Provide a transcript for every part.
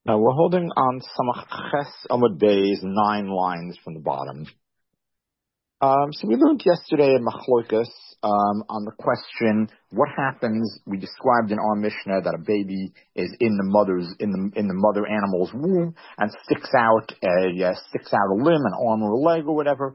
Now we're holding on Samach Ches Amud Beis, 9 lines from the bottom. So we learned yesterday in Machlokas on the question, what happens? We described in our Mishnah that a baby is in the mother animal's womb and sticks out a limb, an arm or a leg or whatever.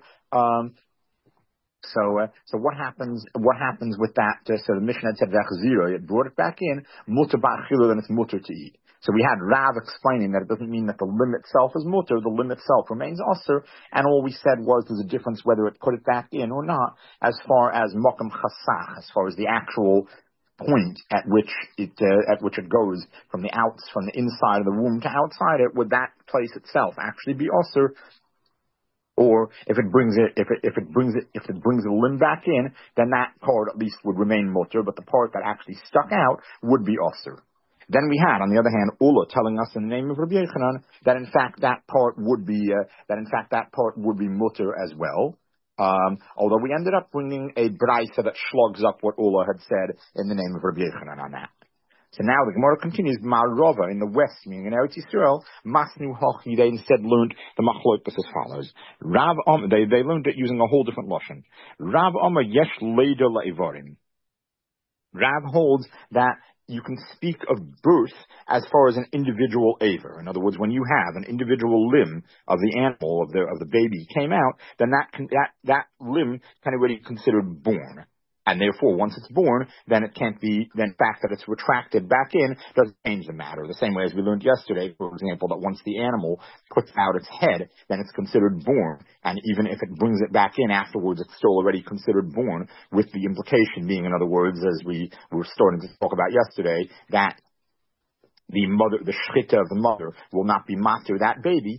So what happens with that? So the Mishnah had said Vechzira, it brought it back in, mutter ba'achilu, then it's mutter to eat. So we had Rav explaining that it doesn't mean that the limb itself is mutter, the limb itself remains usher, and all we said was there's a difference whether it put it back in or not, as far as mokum chasach, as far as the actual point at which it goes from the inside of the womb to outside it, would that place itself actually be usher? Or if it brings the limb back in, then that part at least would remain mutter, but the part that actually stuck out would be usher. Then we had, on the other hand, Ula telling us in the name of Rabbi Yochanan that in fact that part would be mutter as well. Although we ended up bringing a braisa that slugs up what Ula had said in the name of Rabbi Yochanan on that. So now the Gemara continues, Ma'arova in the west, meaning in Eretz Yisrael, Masnu Hochi, they instead learned the Machlokas as follows. They learned it using a whole different lashon. Rav Amar Yesh Leida La'ivarim. Rav holds that you can speak of birth as far as an individual aver. In other words, when you have an individual limb of the animal, of the baby came out, then that limb can already be considered born. And therefore, once it's born, then it can't be, then the fact that it's retracted back in doesn't change the matter. The same way as we learned yesterday, for example, that once the animal puts out its head, then it's considered born. And even if it brings it back in afterwards, it's still already considered born, with the implication being, in other words, as we were starting to talk about yesterday, that the shchita of the mother will not be mater that baby,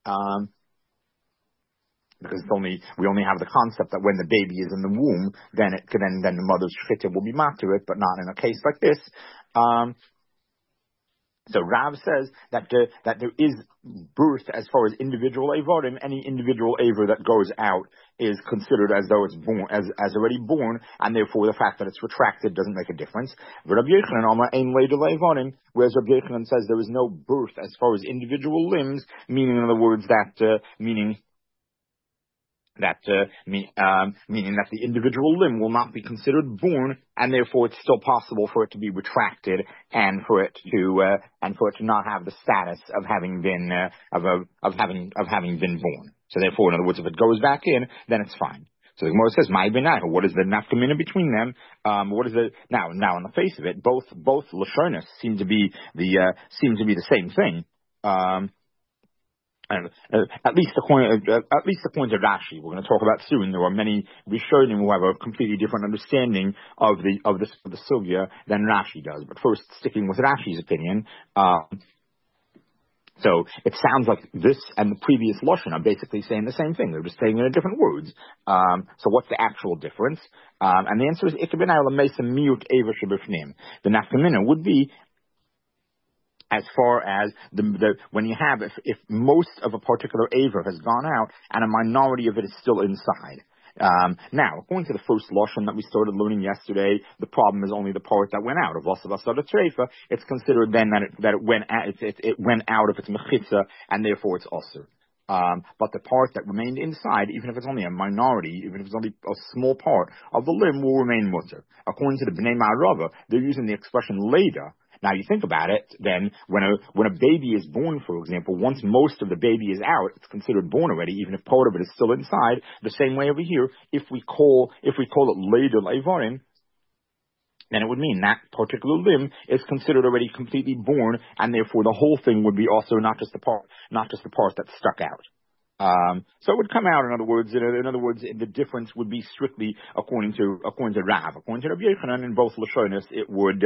because we only have the concept that when the baby is in the womb, then the mother's shchita will be mater it, but not in a case like this. So Rav says that there is birth as far as individual avarim. Any individual aver that goes out is considered as though it's born, as already born, and therefore the fact that it's retracted doesn't make a difference. Rabbi Yochanan, whereas Rabbi Yochanan says there is no birth as far as individual limbs, meaning in other words meaning that the individual limb will not be considered born, and therefore it's still possible for it to be retracted and for it to not have the status of having been born. So therefore, in other words, if it goes back in, then it's fine. So the Gemara says, "My benai." What is the nafkamina between them? What is the now? On the face of it, both lashonis seem to be the same thing. And at least according to Rashi, we're going to talk about soon. There are many Rishonim who have a completely different understanding of the sugya than Rashi does. But first, sticking with Rashi's opinion, so it sounds like this and the previous lashon are basically saying the same thing. They're just saying it in different words. So what's the actual difference? And the answer is the nafkamina would be, as far as when you have, if most of a particular aver has gone out and a minority of it is still inside. Now, according to the first lashon that we started learning yesterday, the problem is only the part that went out of Vasavasada Treifa. It's considered then that it went out of its mechitza, and therefore it's osir. But the part that remained inside, even if it's only a minority, even if it's only a small part of the limb, will remain mutter. According to the Bnei Ma'arava, they're using the expression leda. Now you think about it, then when a baby is born, for example, once most of the baby is out, it's considered born already, even if part of it is still inside. The same way over here, if we call it leidul ivarim, then it would mean that particular limb is considered already completely born, and therefore the whole thing would be also not just the part that stuck out. So it would come out. In other words, the difference would be strictly according to Rav. According to Rabbi Yochanan, in both lashonis, it would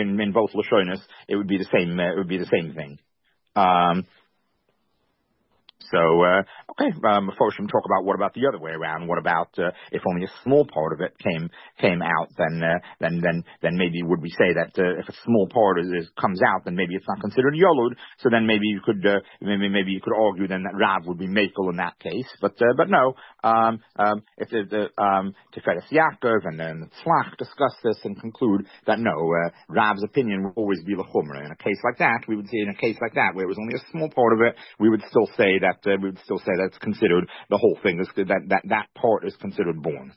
be the same. It would be the same thing. So, okay, Mephoshim talk about what about the other way around? What about if only a small part of it came out? Then maybe would we say that if a small part comes out, then maybe it's not considered yolud? So then maybe you could maybe you could argue then that Rav would be makel in that case. But no, if the Tiferes Yaakov and then the Tzlach discuss this and conclude that no, Rav's opinion will always be l'chumra. In a case like that, we would say in a case like that where it was only a small part of it, we would still say that it's considered the whole thing is that part is considered born.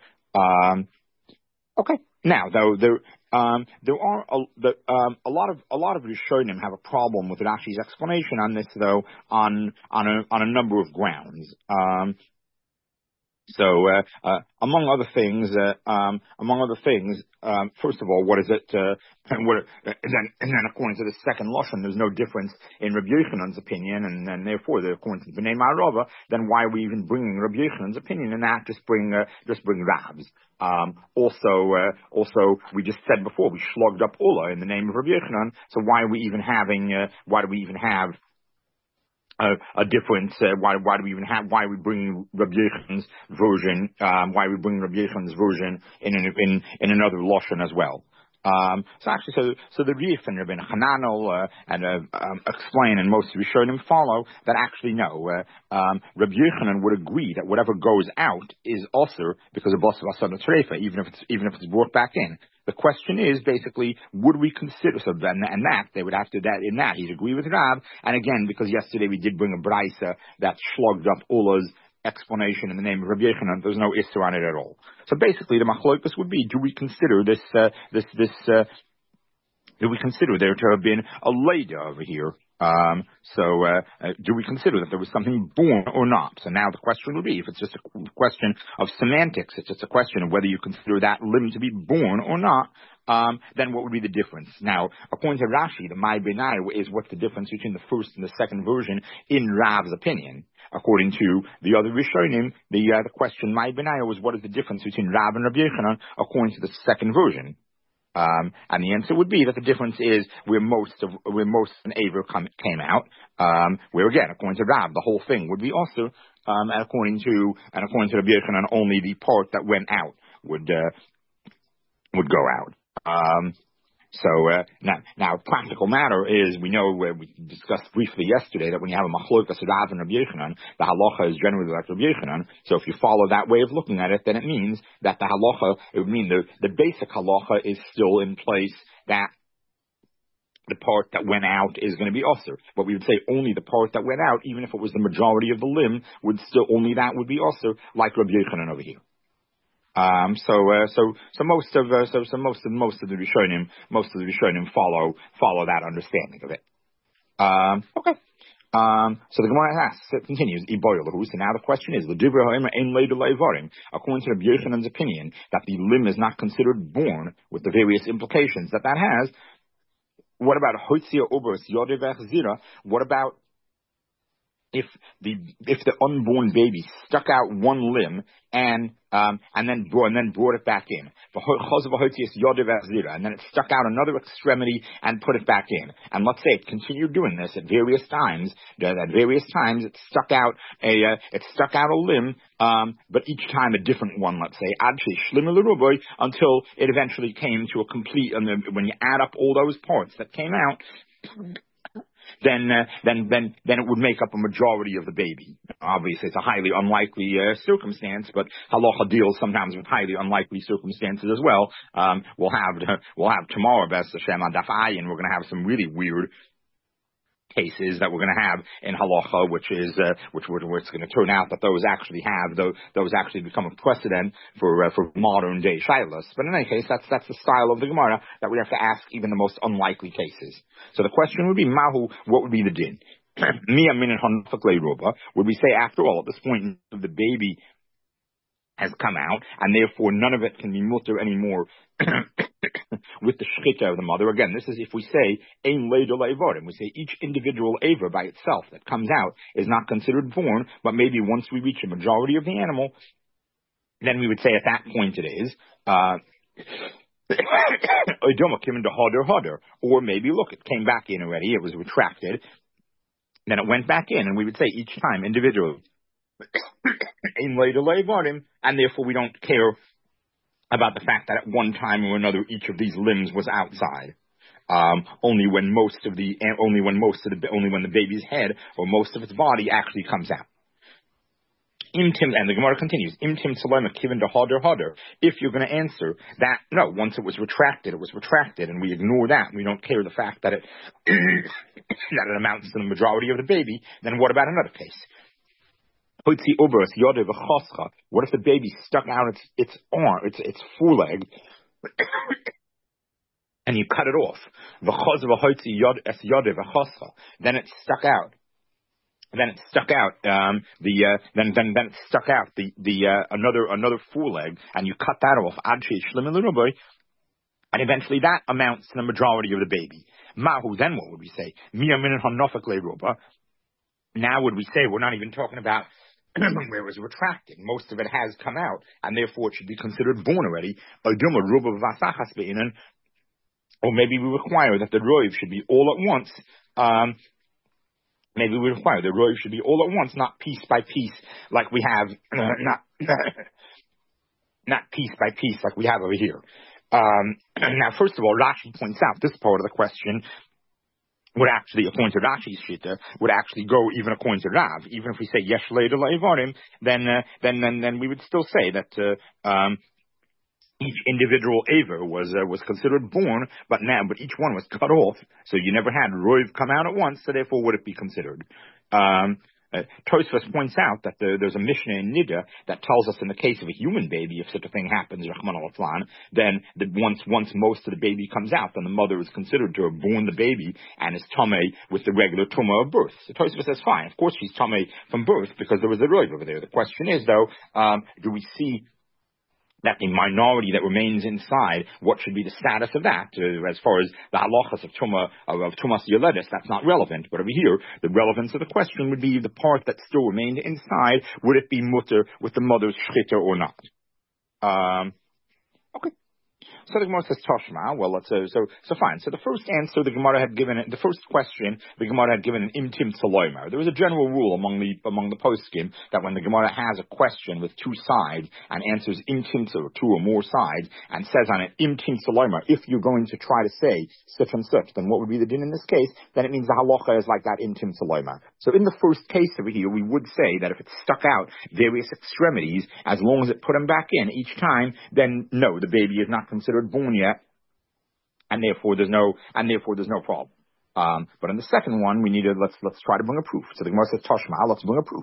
Okay. Now, though, there are a lot of Rishonim have a problem with Rashi's explanation on this, though, on a number of grounds. So, among other things, first of all, what is it? And then according to the second lashon, there's no difference in Rabbi Yochanan's opinion, and therefore, according to Bnei Ma'arava, then why are we even bringing Rabbi Yochanan's opinion and not just bring Rav's? Also, we just said before we slugged up Ula in the name of Rabbi Yochanan. So why do we even have a difference? Why are we bringing Rabbi Yochanan's version? Why are we bringing Rabbi Yochanan's version in another lashon as well? So the Rif and Rabbi Hananel explain, and most of the Rishonim follow that actually no, Rabbi Yochanan would agree that whatever goes out is also because of Basar Asad Treifa, even if it's brought back in. The question is basically, would we consider so then and that they would have to that in that he'd agree with Rav, and again because yesterday we did bring a brisa that slugged up Ula's explanation in the name of Rabbi Yochanan, there's no issue on it at all. So basically, the machlokas would be: do we consider do we consider there to have been a leda over here? Do we consider that there was something born or not? So now the question would be, if it's just a question of semantics, it's just a question of whether you consider that limb to be born or not, then what would be the difference? Now, according to Rashi, the Mai Benai is what's the difference between the first and the second version in Rav's opinion. According to the other Rishonim, the question Mai Benai was what is the difference between Rav and Rabbi Yochanan according to the second version. And the answer would be that the difference is where most an Aver came out, where again, according to Rav, the whole thing would be also, and according to Rabbi Yochanan, only the part that went out would go out. Now, practical matter is, we know where we discussed briefly yesterday that when you have a machlokas Rav and Rabbi Yochanan, the halacha is generally like Rabbi Yochanan. So if you follow that way of looking at it, then it means that the halacha, it would mean the basic halacha is still in place, that the part that went out is going to be usher. But we would say only the part that went out, even if it was the majority of the limb, only that would be usher, like Rabbi Yochanan over here. So most of the Rishonim follow that understanding of it. Okay. So the Gemara continues. So now the question is, according to Rabbi Yochanan's opinion, that the limb is not considered born, with the various implications that has. What about Hotzia Obers Yodevach Zira? What about if the unborn baby stuck out one limb and then brought it back in, and then it stuck out another extremity and put it back in, and let's say it continued doing this at various times. It stuck out a limb, but each time a different one. Let's say until it eventually came to a complete. And when you add up all those parts that came out, then it would make up a majority of the baby. Obviously, it's a highly unlikely circumstance, but halacha deals sometimes with highly unlikely circumstances as well. We'll have tomorrow, B'ez Hashem, on Daf Ayin, we're going to have some really weird cases that we're going to have in halacha, which it's going to turn out that those actually become a precedent for modern day shilas. But in any case, that's the style of the Gemara, that we have to ask even the most unlikely cases. So the question would be, Mahu, what would be the din? Would we say, after all, at this point the baby has come out, and therefore none of it can be mutter anymore with the shchita of the mother? Again, this is if we say ein leida leivarim. We say each individual aver by itself that comes out is not considered born, but maybe once we reach a majority of the animal, then we would say at that point it is. Or maybe look, it came back in already, it was retracted. Then it went back in, and we would say each time individually, in later levarim, and therefore we don't care about the fact that at one time or another each of these limbs was outside. Only when the baby's head or most of its body actually comes out. And the Gemara continues, if you're going to answer that, no, once it was retracted, and we ignore that, and we don't care the fact that it that it amounts to the majority of the baby, then what about another case? What if the baby stuck out its arm, its foreleg, and you cut it off? Then it stuck out. Then it stuck out another foreleg, and you cut that off. And eventually that amounts to the majority of the baby. Mahu, then what would we say? Now would we say we're not even talking about where it was retracted? Most of it has come out, and therefore it should be considered born already. Or maybe we require that the roiv should be all at once. Maybe we require the roiv should be all at once, not piece by piece, like we have, not piece by piece like we have over here. Now, first of all, Rashi points out this part of the question would actually, according to Rashi's shita, would actually go even according to Rav. Even if we say yesh leida le'ivarim, then we would still say that each individual aver was considered born, but each one was cut off, so you never had roiv come out at once, so therefore would it be considered? Tosfos points out that there's a Mishnah in Nida that tells us in the case of a human baby, if such a thing happens, then once most of the baby comes out, then the mother is considered to have born the baby and is tamei with the regular tumah of birth. So Tosfos says, fine, of course she's tamei from birth because there was a roiv over there. The question is, though, do we see that the minority that remains inside, what should be the status of that? As far as the halachas of tumas yoledis, that's not relevant. But over here, the relevance of the question would be the part that still remained inside, would it be mutter with the mother's shchita or not? Okay. So the Gemara says Toshma. Well, so fine. So the first answer the Gemara had given, the first question the Gemara had given an imtim tzalomer. There was a general rule among the poskim that when the Gemara has a question with two sides and answers imtim to two or more sides and says on it imtim tzalomer, if you're going to try to say such and such, then what would be the din in this case? Then it means the halacha is like that imtim tzalomer. So in the first case over here, we would say that if it stuck out various extremities, as long as it put them back in each time, then no, the baby is not considered born yet, and therefore there's no problem. But in the second one, we need to let's try to bring a proof. So the Gemara says Toshma, let's bring a proof.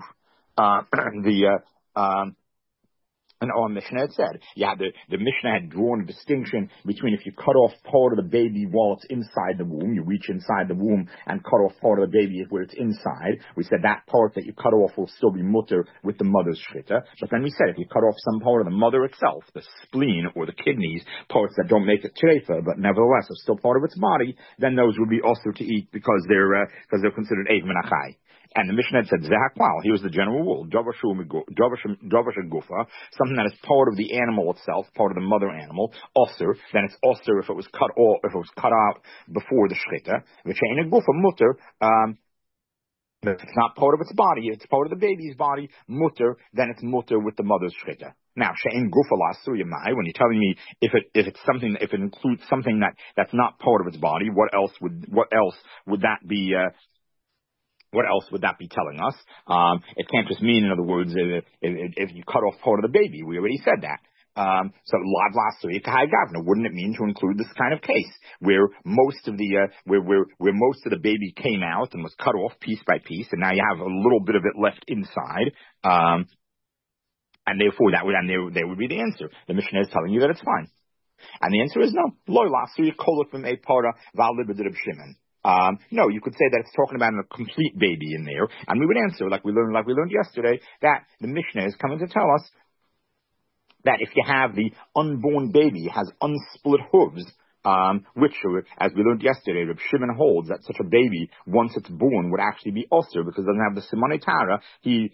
And our Mishnah had said, the Mishnah had drawn a distinction between if you cut off part of the baby while it's inside the womb, you reach inside the womb and cut off part of the baby where it's inside. We said that part that you cut off will still be mutter with the mother's shchita. But then we said if you cut off some part of the mother itself, the spleen or the kidneys, parts that don't make it treifa, but nevertheless are still part of its body, then those would be also to eat because they're considered eiv menachai. And the Mishnah had said, Zehakmal, here's the general rule, Dovash Gufa, something that is part of the animal itself, part of the mother animal, Osir, then it's Osir if it was cut off, if it was cut out before the Shchita. V'chein Gufa mutter, if it's not part of its body, it's part of the baby's body, mutter, then it's mutter with the mother's Shchita. Now, she'en gufa la'asur yamai, when you're telling me if it includes something that's not part of its body, what else would that be, what else would that be telling us? It can't just mean, in other words, if you cut off part of the baby. We already said that. So lav lasuri kahai gavna. Wouldn't it mean to include this kind of case where most of the where most of the baby came out and was cut off piece by piece, and now you have a little bit of it left inside, and therefore there would be the answer. The Mishnah is telling you that it's fine, and the answer is no. Lo lasuri kolot from a para valibed Shimon. No, you could say that it's talking about a complete baby in there, and we would answer like we learned yesterday that the Mishnah is coming to tell us that if you have the unborn baby has unsplit hooves, which, as we learned yesterday, Reb Shimon holds that such a baby, once it's born, would actually be osir because it doesn't have the simanei tara. He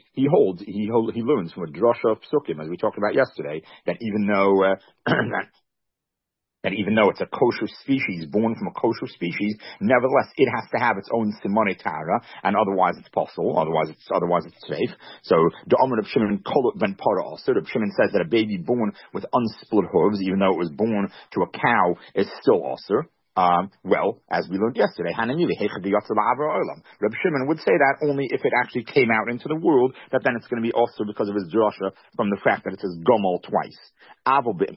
learns from a drasha of psukim, as we talked about yesterday, that even though that even though it's a kosher species, born from a kosher species, nevertheless it has to have its own simone tara, and otherwise it's possible, otherwise it's safe. So the Amr of Shimon kolot ben para also. Reb Shimon says that a baby born with unsplit hooves, even though it was born to a cow, is still also. Well, as we learned yesterday, Reb Shimon would say that only if it actually came out into the world, that then it's going to be also because of his drasha from the fact that it says gomel twice. But if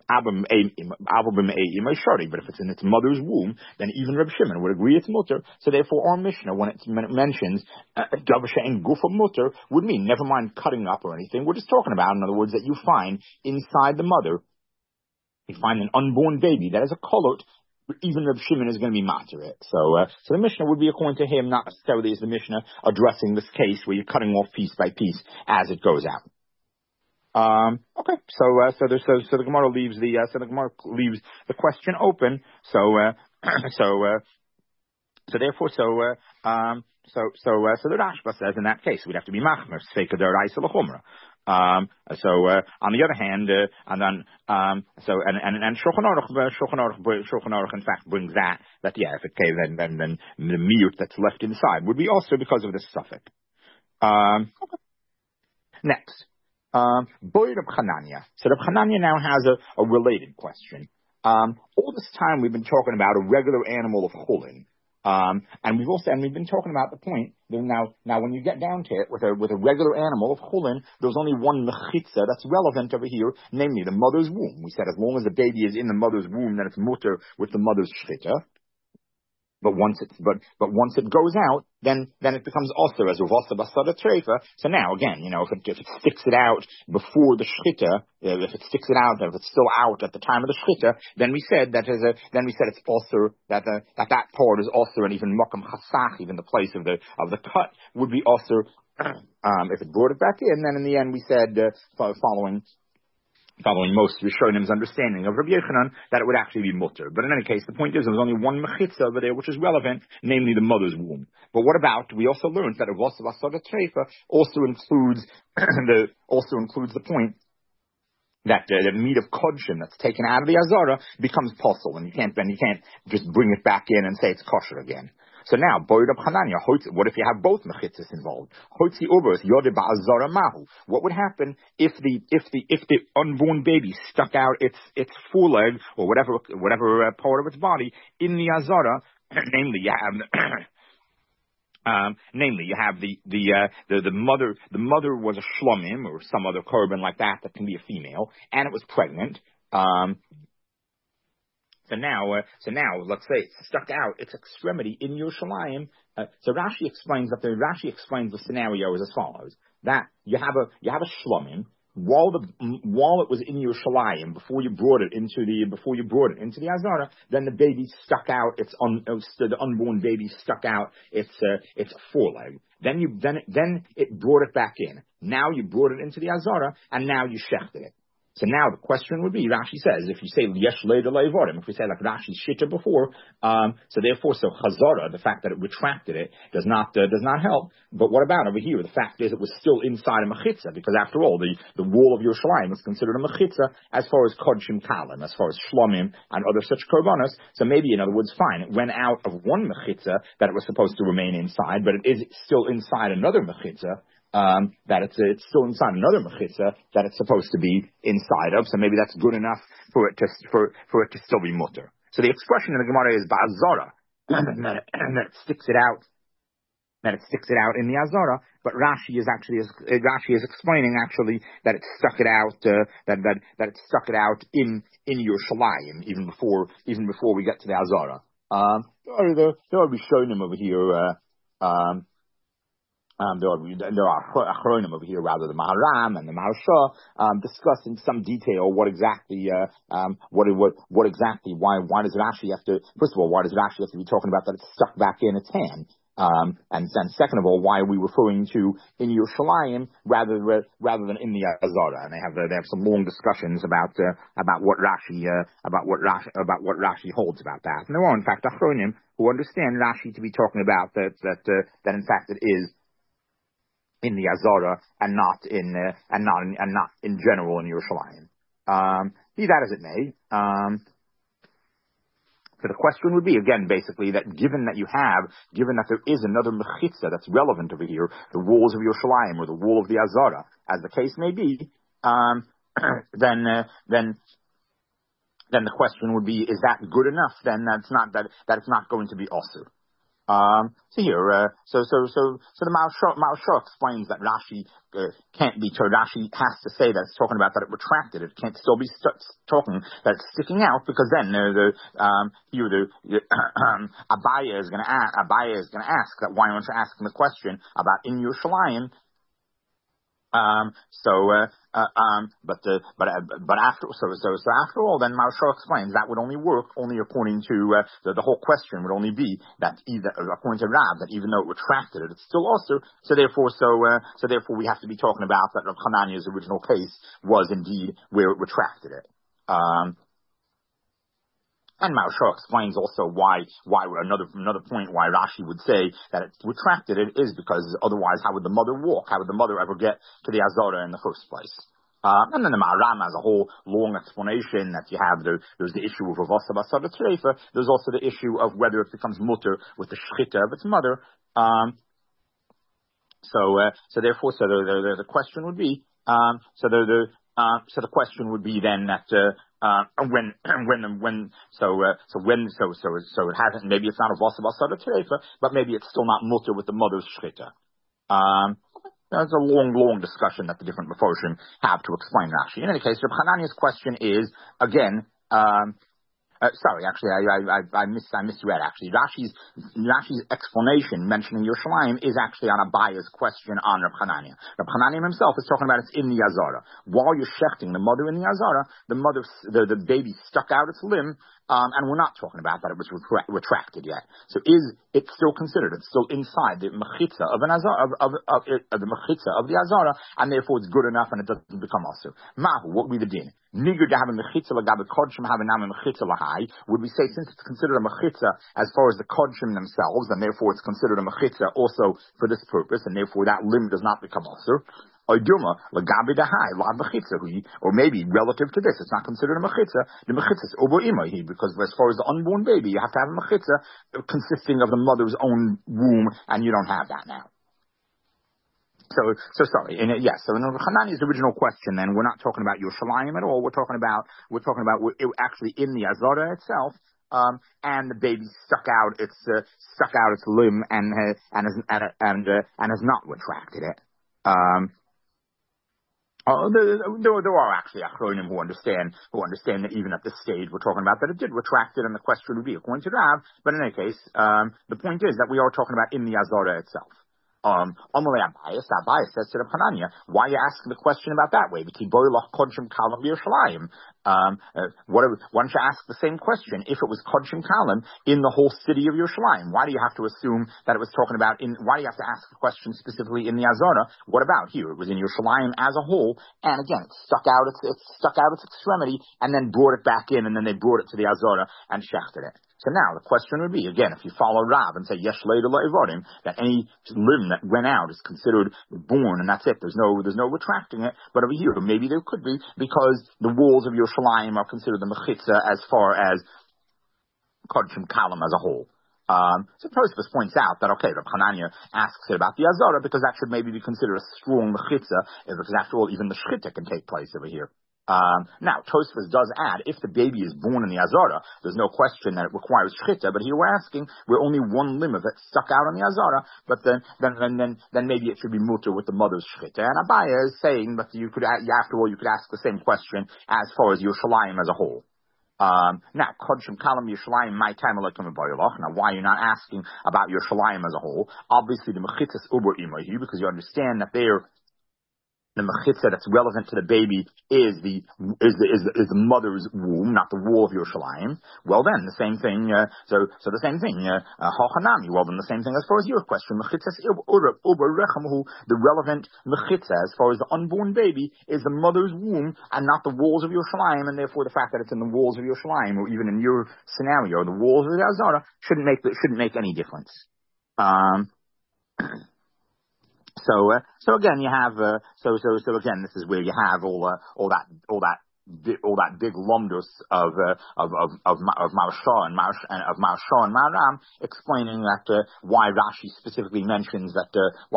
it's in its mother's womb, then even Reb Shimon would agree it's mutter. So therefore, our Mishnah, when it mentions davasha and gufa mutter, would mean never mind cutting up or anything. We're just talking about, in other words, that you find inside the mother, you find an unborn baby that is a kolot. Even Reb Shimon is going to be matter it. So the Mishnah would be according to him, not necessarily as the Mishnah addressing this case where you're cutting off piece by piece as it goes out. Okay, so the Gemara leaves the question open. So therefore, the Rashba says in that case we'd have to be machmer sfeika deraisa l'chumra. On the other hand, and Shulchan Aruch in fact brings that if it came then the miyut that's left inside would be also because of this suffix. Okay. Next, Boy Reb Chananya. So Reb Chananya now has a related question. All this time we've been talking about a regular animal of chulin. And we've been talking about the point that now when you get down to it with a regular animal of chulin, there's only one mechitza that's relevant over here, namely the mother's womb. We said as long as the baby is in the mother's womb, then it's mutter with the mother's shchita. But once it goes out, then it becomes also as uvasa basada treifa. So now again, if it sticks it out before the shchita, if it's still out at the time of the shchita, then we said it's also that part is also, and even makam chasach, even the place of the cut would be also if it brought it back in. Then in the end we said following most Rishonim understanding of Rabbi Yochanan, that it would actually be mutter. But in any case, the point is there was only one mechitza over there which is relevant, namely the mother's womb. But what about, we also learned that Uvasa Basada Treifa also includes the point that the meat of kodshim that's taken out of the azara becomes possible, and you can't just bring it back in and say it's kosher again. So now, Boy Reb Chananya, what if you have both mechitzas involved? What would happen if the unborn baby stuck out its foreleg or whatever part of its body in the azara? Namely, you have the mother. The mother was a shlomim or some other korban like that can be a female, and it was pregnant. So now, let's say it's stuck out its extremity in Yerushalayim. So Rashi explains the scenario as follows: that you have a shlomim while it was in Yerushalayim before you brought it into the azara, then the baby stuck out the unborn baby stuck out its foreleg. Then it brought it back in. Now you brought it into the azara, and now you shechted it. So now the question would be, Rashi says, if you say yesh leida leivorim, if we say like Rashi's shitta before, so chazara, the fact that it retracted it does not help. But what about over here? The fact is it was still inside a mechitza, because after all, the wall of Yerushalayim is considered a mechitza as far as kodshim kalim, as far as shlomim and other such korbanos. So maybe, in other words, fine, it went out of one mechitza that it was supposed to remain inside, but it is still inside another mechitza. That it's still inside another mechitza that it's supposed to be inside of, so maybe that's good enough for it to still be mutter. So the expression in the Gemara is ba'azara, and that it sticks it out in the azara. But Rashi is explaining actually that it stuck it out that it stuck it out in Yerushalayim even before we get to the azara. There are Rishonim over here. There are achronim over here, rather the Maharam and the Maharsha, discussing some detail why does Rashi have to be talking about that it's stuck back in its hand? And then second of all, why are we referring to in Yerushalayim rather than in the Azara? And they have some long discussions about what Rashi holds about that. And there are in fact achronim who understand Rashi to be talking about that in fact it is in the Azara and not in general in Yerushalayim. Be that as it may, So the question would be, again, basically, that given that there is another mechitza that's relevant over here, the walls of Yerushalayim or the wall of the Azara, as the case may be, then the question would be, is that good enough? Then that it's not going to be also. So here, so the Maharsha explains that Rashi can't be told. Rashi has to say that it's talking about that it retracted. It can't still be talking that it's sticking out, because then Abaya is going to ask that, why aren't you asking the question about in Yerushalayim? But after all, then Maharsha explains that would only work according to the whole question would only be that either according to Rav, that even though it retracted it, it's still also so therefore we have to be talking about that Rav Hananiah's original case was indeed where it retracted it. And Maharsha explains also why another point why Rashi would say that it retracted it is because otherwise how would the mother walk? How would the mother ever get to the Azara in the first place? And then the Maharam has a whole long explanation that you have there's the issue of Ravasa Basada Treifa. There's also the issue of whether it becomes mutter with the shchita of its mother. So therefore the question would be so the question would be then that when it hasn't, maybe it's not a vasa basada treifa, but maybe it's still not mutter with the mother's shchita. There's a long discussion that the different Meforshim have to explain Rashi. In any case, Reb Hananiah's question is again. I misread actually. Rashi's explanation mentioning Yerushalayim is actually on Abaya's question on Reb Hananiah. Reb Hananiah himself is talking about it's in the Azara. While you're shechting the mother in the Azara, the baby stuck out its limb, and we're not talking about that it was retracted yet. So is it still considered? It's still inside the mechitza of an Azara of the mechitza of the Azara, and therefore it's good enough and it doesn't become also. Mahu, what would be the din? Nigur to have a mechitza lagabe kodshim have a nam mechitza lahai. Would we say since it's considered a mechitza as far as the kodshim themselves, and therefore it's considered a mechitza also for this purpose, and therefore that limb does not become also? Or maybe relative to this, it's not considered a mechitza. The mechitza is obo imahi, because as far as the unborn baby, you have to have a mechitza consisting of the mother's own womb, and you don't have that now. So sorry. So in Hananiah's original question, then we're not talking about Yerushalayim at all. We're talking about it actually in the Azara itself. And the baby stuck out its limb and has not retracted it. There are actually Achronim who understand that even at this stage we're talking about that it did retract it, and the question would be according to Rav. But in any case, the point is that we are talking about in the Azara itself. Amalei Abayis says to Reb Hananiah, why are you asking the question about that way? Why don't you ask the same question if it was Kodshim Kalim in the whole city of Yerushalayim? Why do you have to assume that it was talking about why do you have to ask the question specifically in the Azara? What about here? It was in Yerushalayim as a whole, and again, it stuck out its extremity, and then brought it back in, and then they brought it to the Azara and shechted it. So now the question would be, again, if you follow Rav and say yesh leida le'ivodim, that any limb that went out is considered born, and that's it. There's no retracting it. But over here, maybe there could be, because the walls of Yerushalayim are considered the mechitza as far as Kodshim Kalim as a whole. So Tosfos points out that Reb Hananiah asks it about the Azara because that should maybe be considered a strong mechitza, because after all, even the shchita can take place over here. Now, Tosfos does add, if the baby is born in the Azara, there's no question that it requires shchita, but here we're asking where only one limb of it stuck out on the Azara, but then maybe it should be mutter with the mother's shchita. And Abaya is saying that you could ask the same question as far as Yerushalayim as a whole. Now, Kodshim Kalam Yerushalayim, my time now why you're not asking about Yerushalayim as a whole? Obviously, the mechitzas uber imahi, because you understand that the mechitza that's relevant to the baby is the mother's womb, not the wall of Yerushalayim. Well then, the same thing, the same thing, hachanami, well then the same thing as far as your question, mechitzas uber rechamuhu, the relevant mechitza as far as the unborn baby is the mother's womb and not the walls of Yerushalayim, and therefore the fact that it's in the walls of Yerushalayim, or even in your scenario, the walls of the Azara, shouldn't make any difference. So again, you have again, this is where you have all that all that big lumdus of Maharsha and Maharam, explaining that why Rashi specifically mentions that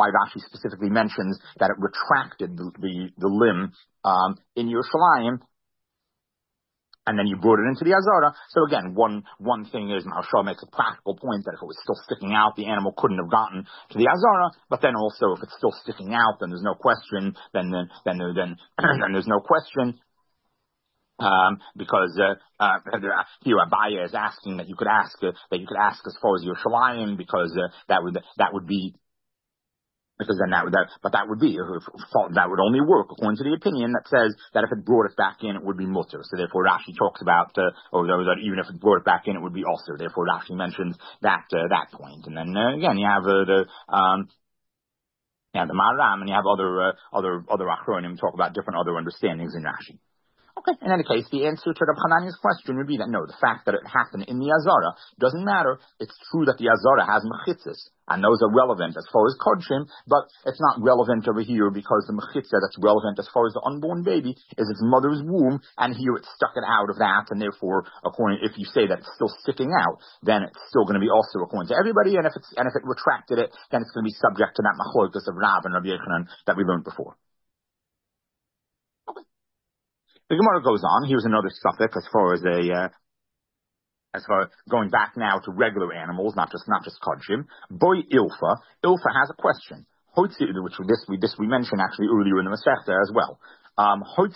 it retracted the limb in Yerushalayim, and then you brought it into the Azara. So again, one thing is, Maharsha makes a practical point that if it was still sticking out, the animal couldn't have gotten to the Azara. But then also, if it's still sticking out, then there's no question. Then there's no question. Because here Abaya is asking that you could ask as far as Yerushalayim, because that would be. Because then that would only work according to the opinion that says that if it brought it back in, it would be mutter. So therefore, Rashi talks about, or that even if it brought it back in, it would be also. Therefore, Rashi mentions that point. And then again, you have the Maharam, and you have other Achronim talk about different other understandings in Rashi. Okay, in any case, the answer to Reb Hanani's question would be that no, the fact that it happened in the Azara doesn't matter. It's true that the Azara has mechitzas, and those are relevant as far as Kodshim, but it's not relevant over here because the mechitza that's relevant as far as the unborn baby is its mother's womb, and here it stuck it out of that, and therefore, if you say that it's still sticking out, then it's still going to be also according to everybody, and if it retracted it, then it's going to be subject to that machlokas of Rav and Rabbi Yochanan that we learned before. The Gemara goes on. Here's another suffix as far as going back now to regular animals, not just kodshim. Boy Ilfa has a question. Which we mentioned actually earlier in the Masechta as well. What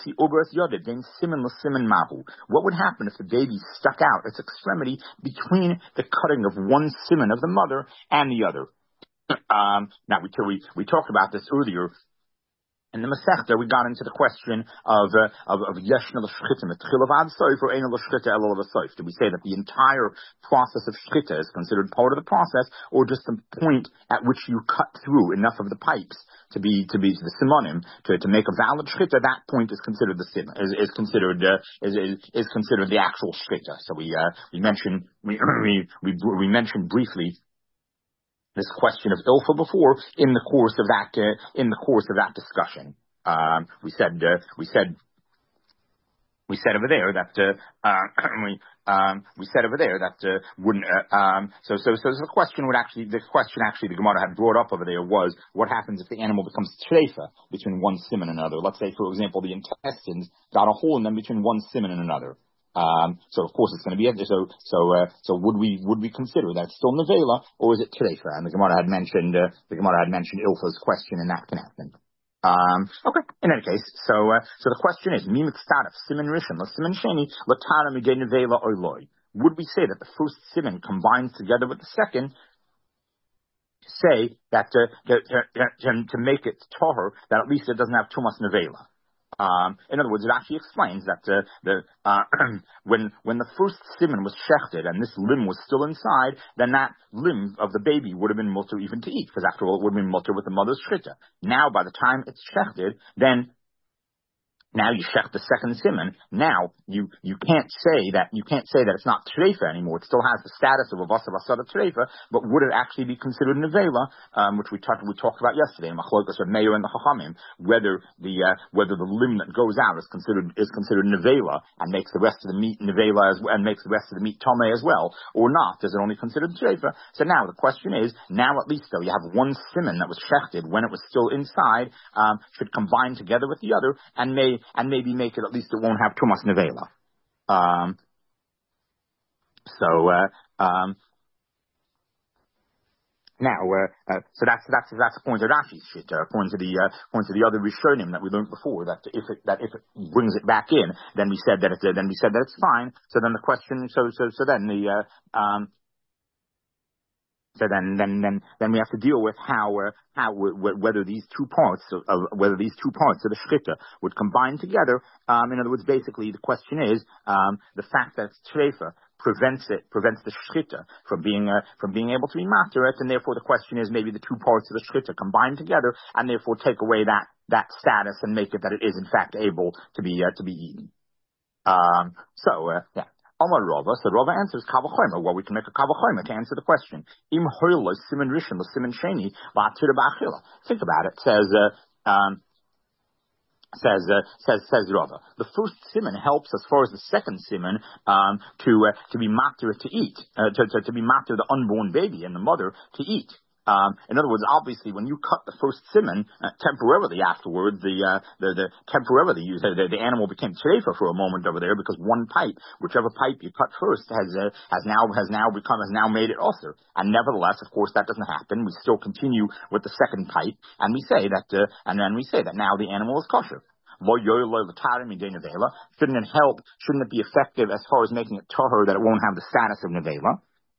would happen if the baby stuck out its extremity between the cutting of one siman of the mother and the other? Now we talked about this earlier. In the Masechta, we got into the question of yeshna l'shchitim, etchilav ad soif, or eina l'shchita ela l'soif. Do we say that the entire process of shchita is considered part of the process, or just the point at which you cut through enough of the pipes to be the simonim to make a valid shchita? That point is considered the sim, is considered the actual shchita. So we mentioned briefly this question of Ilfa before in the course of that discussion. We said over there that the question the Gemara had brought up over there was, what happens if the animal becomes treifa between one siman and another? Let's say, for example, the intestines got a hole in them between one siman and another. So of course it's going to be so would we consider that still nevela, or is it treifa? And the Gemara had mentioned Ilfa's question in that connection. Okay. In any case, so the question is, siman rishon siman sheni latara midei nevela oiloi. Would we say that the first siman combines together with the second? Say that to make it tahor, that at least it doesn't have too much nevela. In other words, it actually explains that when the first siman was shechted and this limb was still inside, then that limb of the baby would have been mutter even to eat, because after all, it would have been mutter with the mother's shchita. Now, by the time it's shechted, then now you shech the second siman. Now you can't say that it's not treifa anymore. It still has the status of a vasa vasada treifa, but would it actually be considered nevela? Which we talked about yesterday, machlokas of Meir and the Chachamim, whether the limb that goes out is considered nevela and makes the rest of the meat nevela and makes the rest of the meat tomei as well, or not? Is it only considered treifa? So now the question is, now at least though you have one siman that was shechted when it was still inside, should combine together with the other and maybe make it, at least it won't have too much nevela. So that's according to Rashi's shit, according to the other Rishonim that we learned before, that if it brings it back in, then we said that it's fine. So then the question, then we have to deal with whether these two parts of the shchita would combine together. In other words, basically the question is, the fact that it's treifa prevents the shchita from being able to be matter it, and therefore the question is, maybe the two parts of the shchita combine together and therefore take away that status and make it that it is in fact able to be eaten. Amar Rava, so Rava answers Kavachomer. Well, we can make a Kavachomer to answer the question. Im hoilo siman rishon siman sheni la'atira ba'achila. Think about it. It says Says Rava. The first siman helps as far as the second siman to be matter to eat, to be matter the unborn baby and the mother to eat. In other words, obviously, when you cut the first siman temporarily afterwards, the animal became treifa for a moment over there because one pipe, whichever pipe you cut first, has now made it usher. And nevertheless, of course, that doesn't happen. We still continue with the second pipe, and we say that now the animal is kosher. Shouldn't it help? Shouldn't it be effective as far as making it tahor that it won't have the status of nevela?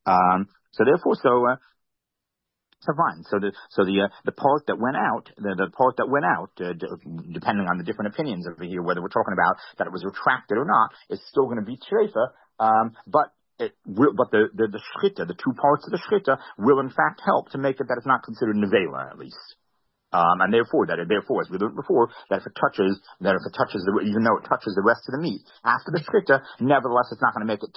So fine. So the part that went out, depending on the different opinions over here, whether we're talking about that it was retracted or not, is still going to be treifa. But the shchita, the two parts of the shchita, will in fact help to make it that it's not considered nevela at least. And therefore, as we learned before, that if it touches, even though it touches the rest of the meat after the shchita, nevertheless, it's not going to make it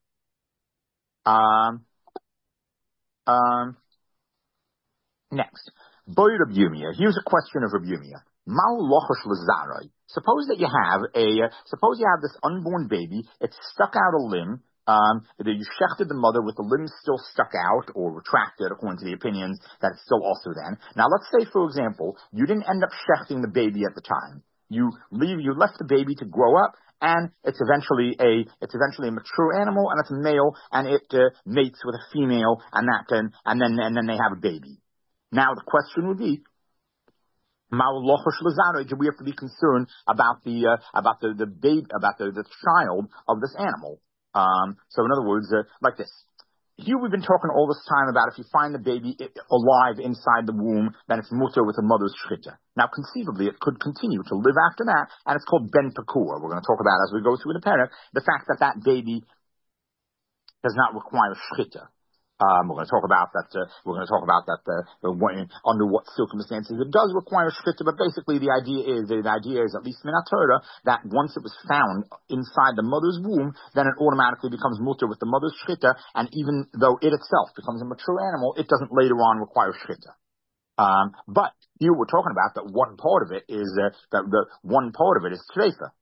tamei. Next, Boy Reb Yirmiyah. Here's a question of Reb Yirmiyah. Suppose you have this unborn baby. It's stuck out a limb. You shechted the mother with the limb still stuck out or retracted, according to the opinions that it's still also then. Now, let's say, for example, you didn't end up shechting the baby at the time. You left the baby to grow up, and it's eventually a mature animal, and it's a male, and it mates with a female, and then they have a baby. Now the question would be, do we have to be concerned about the baby, about the child of this animal? So in other words, like this. Here we've been talking all this time about if you find the baby alive inside the womb, then it's mutter with the mother's shchita. Now conceivably it could continue to live after that, and it's called ben pekua. We're going to talk about as we go through the parak, the fact that baby does not require shchita. We're going to talk about that. Under what circumstances it does require shchita. But basically, the idea is at least min haTorah, that once it was found inside the mother's womb, then it automatically becomes mutter with the mother's shchita. And even though it itself becomes a mature animal, it doesn't later on require shchita. But here we're talking about that one part of it is treifa.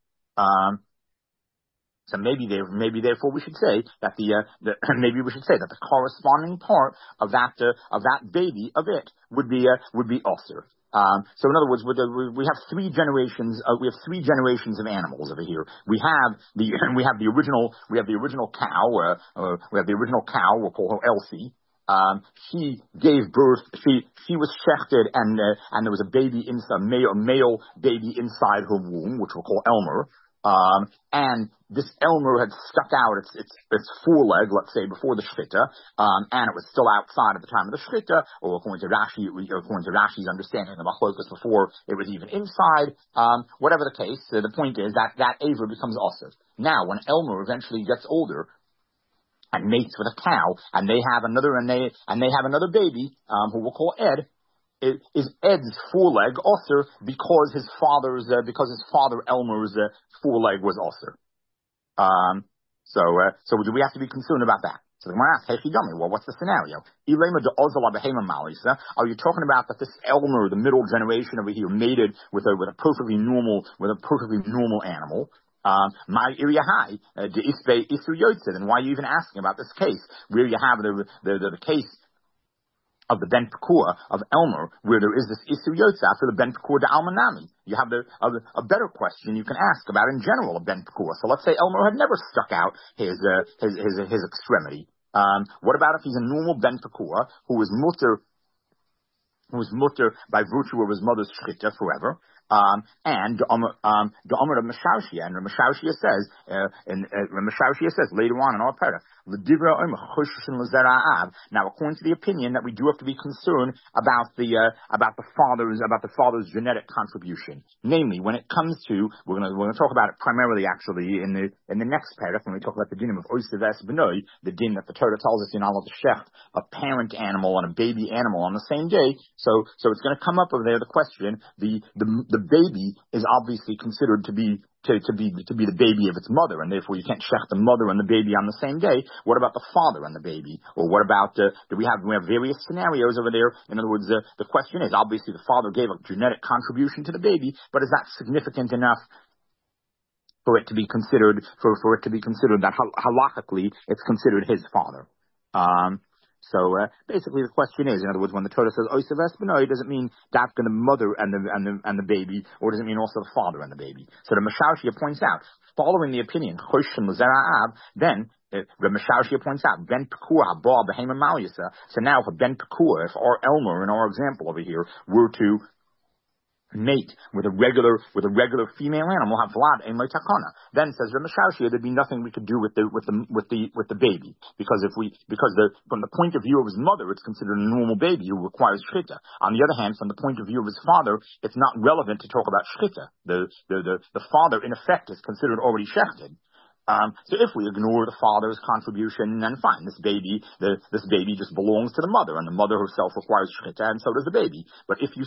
So maybe therefore we should say that the corresponding part of that baby of it would be usher. So in other words, we have three generations of animals over here. We have the original cow. We'll call her Elsie. She gave birth. She was shechted, and there was a baby inside, a male baby inside her womb, which we'll call Elmer. And this Elmer had stuck out its foreleg, let's say, before the shchita, and it was still outside at the time of the shchita, or according to Rashi's understanding of machlokas before it was even inside. Whatever the case, the point is that aver becomes usher. Now, when Elmer eventually gets older and mates with a cow, and they have another baby, who we'll call Ed. Is Ed's foreleg usher because his father Elmer's foreleg was usher. So do we have to be concerned about that? So the Gemara asks, well, what's the scenario? Are you talking about that this Elmer, the middle generation over here, mated with a perfectly normal animal? My area high, the isbe isu yotze. Then why are you even asking about this case where you have the case of the ben pekua of Elmer, where there is this isu yotze after the ben pekua de almanami? You have a better question you can ask about in general of ben pekua. So let's say Elmer had never stuck out his extremity. What about if he's a normal ben pekua who is mutter by virtue of his mother's shchita forever? And the Amar of Meshaushia, and Meshaushia says later on in our parak, now, according to the opinion that we do have to be concerned about the father's genetic contribution. Namely, when it comes to, we're going to talk about it primarily actually in the next parak when we talk about the din of Oiseves B'noi, the din that the Torah tells us you're not allowed to shecht a parent animal and a baby animal on the same day. So it's going to come up over there the question, the baby is obviously considered to be to be the baby of its mother, and therefore you can't shech the mother and the baby on the same day. What about the father and the baby? Or what about we have various scenarios over there? In other words, the question is, obviously the father gave a genetic contribution to the baby, but is that significant enough for it to be considered that halachically it's considered his father? So basically, the question is, in other words, when the Torah says "Oisav Esbenoi," does it mean that's going to mother and the baby, or does it mean also the father and the baby? So the Mashashia points out, following the opinion Choshen L'Zera'av, then the Mashashia points out Ben Pekua Haba Behema Malisa. So now, if Ben Pekua, if our Elmer in our example over here were to mate with a regular female animal, have vlad and takana, then says Reb Mashashia, there'd be nothing we could do with the baby, because from the point of view of his mother, it's considered a normal baby who requires shchita. On the other hand, from the point of view of his father, it's not relevant to talk about shchita. The father, in effect, is considered already shechted. So if we ignore the father's contribution, then fine, this baby just belongs to the mother, and the mother herself requires shchita, and so does the baby. But if you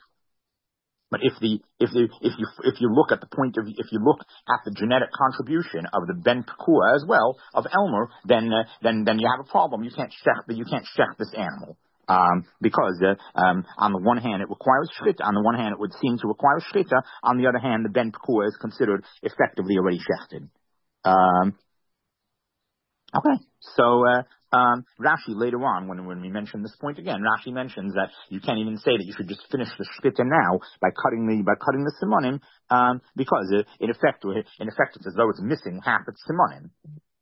look at the genetic contribution of the Ben Pekua as well of Elmer, then you have a problem. You can't shech this animal. Because on the one hand it requires shchita, on the one hand it would seem to require shchita, on the other hand the Ben Pekua is considered effectively already shechted. Okay, so Rashi later on, when we mention this point again, Rashi mentions that you can't even say that you should just finish the shkita now by cutting the simonim, because in effect it's as though it's missing half its simonim.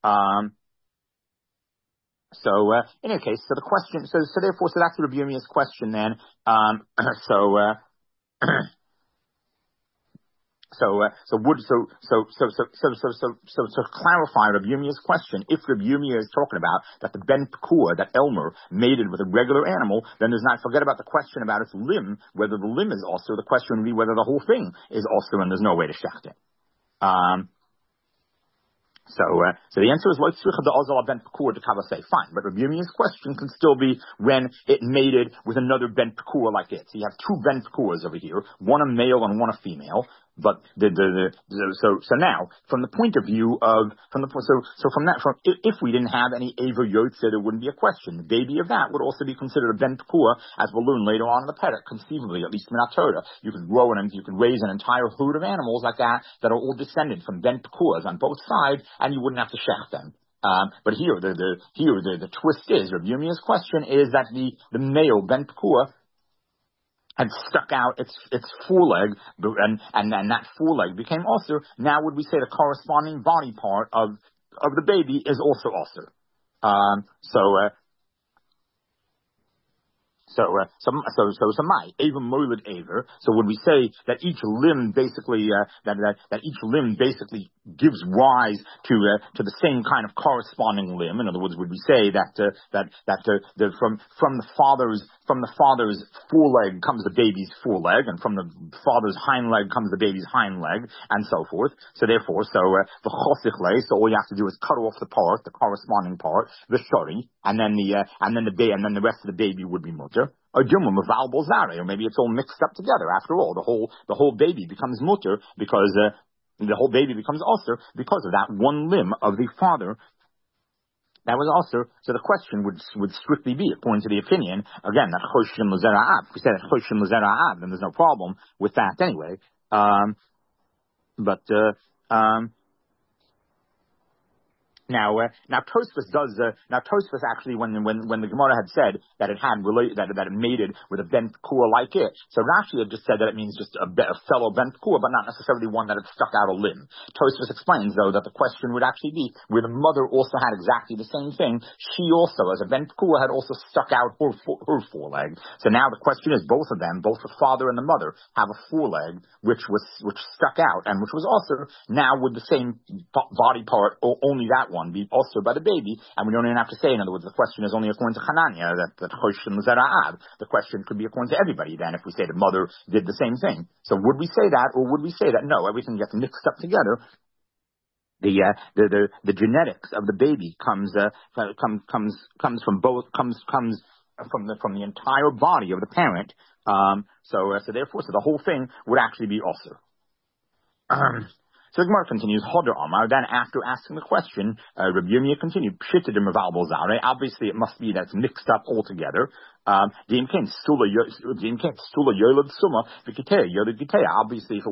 So in any case, so the question, so that's Rabbi Yirmiyah's question then. So to clarify Rabbi Yirmiyah's question, if Rabbi Yirmiyah is talking about that the Ben Pekua, that Elmer, mated with a regular animal, then there's not, forget about the question about its limb, whether the limb is also, the question would be whether the whole thing is also, and there's no way to shecht it. So the answer is like the Ozal Ben Pekua to Kavasei. Fine, but Rabbi Yirmiyah's question can still be when it mated with another Ben Pekua like it. So you have two Ben Pekuas over here, one a male and one a female. But so now from the point of view of if we didn't have any Eva Yotze, there wouldn't be a question. The baby of that would also be considered a Ben Pekua, as we'll learn later on in the Perek. Conceivably, at least in Torah, you could raise an entire herd of animals like that are all descended from Ben Pekuas on both sides, and you wouldn't have to shech them. But here the twist is, Rabbi Yirmiyah's question is that the male Ben Pekua had stuck out its foreleg, and that foreleg became ulcer. Now would we say the corresponding body part of the baby is also ulcer? So my Ava Moiled Aver. So would we say that each limb basically that each limb basically gives rise to the same kind of corresponding limb? In other words, would we say that from the father's foreleg comes the baby's foreleg, and from the father's hind leg comes the baby's hind leg, and so forth? So therefore, the chosikle. So all you have to do is cut off the corresponding part, the shori, and then the rest of the baby would be mutter. Or maybe it's all mixed up together. After all, the whole baby becomes mutter because the whole baby becomes ulcer because of that one limb of the father that was ulcer. So the question would strictly be, according to the opinion, again, that choshim l'zera'av. If we say that choshim l'zera'av, then there's no problem with that anyway. Now Tosfos actually, when the Gemara had said that it mated with a Ben Pekua like it, so Rashi had just said that it means just a fellow Ben Pekua, but not necessarily one that had stuck out a limb. Tosfos explains though that the question would actually be where the mother also had exactly the same thing. She also, as a Ben Pekua, had also stuck out her foreleg. So now the question is, both of them, both the father and the mother, have a foreleg which stuck out and which was also now with the same body part, or only that one be also by the baby, and we don't even have to say, in other words, the question is only according to Hanania, that Choshim Zera'av. The question could be according to everybody then, if we say the mother did the same thing. So would we say that, or would we say that no, everything gets mixed up together? The genetics of the baby comes from the entire body of the parent. So therefore, the whole thing would actually be ulcer. So the Gemara continues, Hodar Amar, then after asking the question, Rabbi Yirmiyah continued, obviously it must be that's mixed up altogether. Obviously if it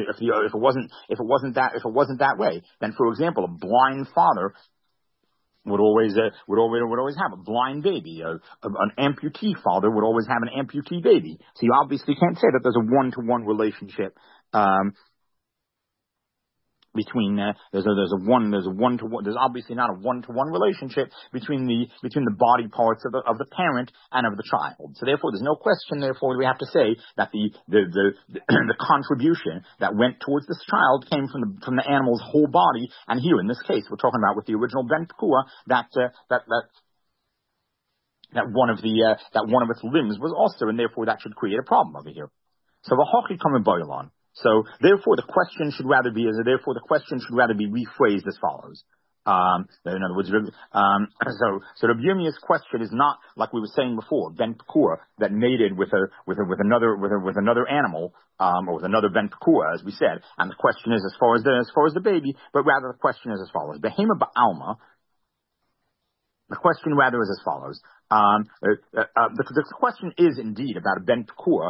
wasn't that way, then for example, a blind father would always have a blind baby. An amputee father would always have an amputee baby. So you obviously can't say that there's a one-to-one relationship between there's obviously not a one-to-one relationship between the body parts of the parent and of the child. So therefore there's no question, therefore we have to say that the contribution that went towards this child came from the animal's whole body. And here in this case we're talking about with the original Ben Pekua that one of its limbs was also, and therefore that should create a problem over here. So v'hochi kamen boilon. So therefore the question should rather be rephrased as follows. In other words, so Rabbi Yirmiyah's question is not like we were saying before, Ben Pekua that mated with another animal, or with another Ben Pekua, as we said. And the question is as far as the baby, but rather the question is as follows. Behema ba'alma. The question rather is as follows. The question is indeed about a Ben Pekua,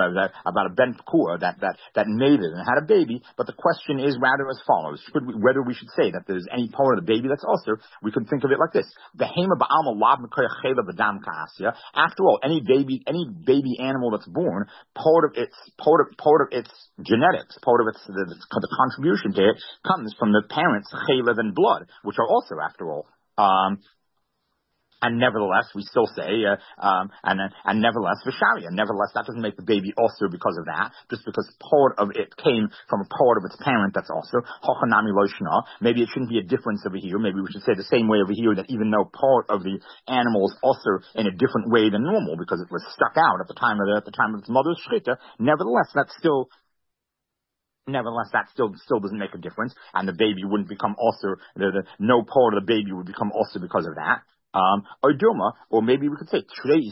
that mated and had a baby, but the question is rather as follows. Whether we should say that there's any part of the baby that's also, we could think of it like this. After all, any baby animal that's born, part of its genetics, part of the contribution to it comes from the parents' chaylev and blood, which are also, after all, and nevertheless, we still say, and nevertheless, v'sharia. Nevertheless, that doesn't make the baby also because of that, just because part of it came from a part of its parent that's also. Hochanami loishna. Maybe it shouldn't be a difference over here. Maybe we should say the same way over here, that even though part of the animal is also in a different way than normal, because it was stuck out at the time of its mother's shchita, nevertheless, that still doesn't make a difference, and the baby wouldn't become also, no part of the baby would become also because of that. Or maybe we could say, maybe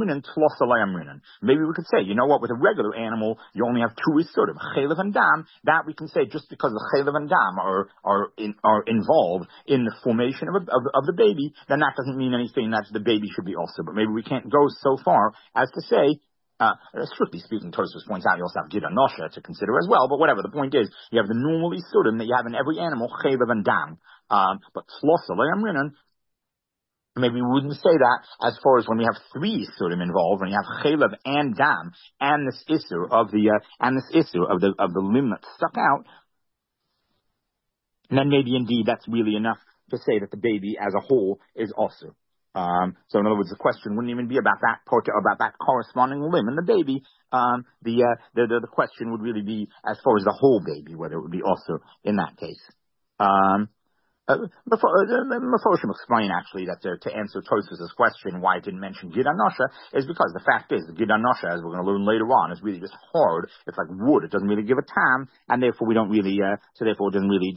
we could say, you know what, with a regular animal, you only have two isurim, chaylev and dam. That we can say just because the chaylev and dam are involved in the formation of the baby, then that doesn't mean anything that the baby should be also. But maybe we can't go so far as to say, strictly speaking, Tosfos points out you also have Gid Anosha to consider as well, but whatever, the point is, you have the normal isurim that you have in every animal, chaylev and dam. But Tlosa Le'amrinan, maybe we wouldn't say that as far as when we have three isurim involved, when you have chaylev and dam, and this issue of the limb that's stuck out, and then maybe indeed that's really enough to say that the baby as a whole is also. So in other words, the question wouldn't even be about that part, about that corresponding limb in the baby. The question would really be as far as the whole baby, whether it would be also in that case. Mephoshim explain actually that to answer Tosfos' question why it didn't mention Gid Anosha is because the fact is Gid Anosha, as we're going to learn later on, is really just hard. It's like wood. It doesn't really give a tam, and therefore we don't really. So therefore, it doesn't really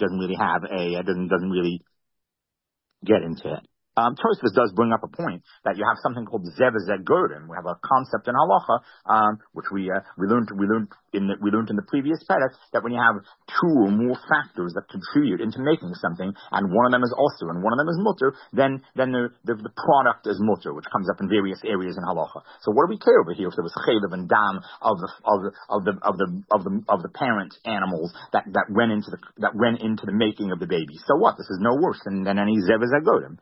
get into it. Tosfos does bring up a point that you have something called zev zegodim. We have a concept in halacha, which we learned in the previous parak, that when you have two or more factors that contribute into making something, and one of them is also and one of them is mutter, then the product is mutter, which comes up in various areas in halacha. So what do we care over here if there was chaylev and dam of the parent animals that went into the making of the baby? So what? This is no worse than any zev zegodim.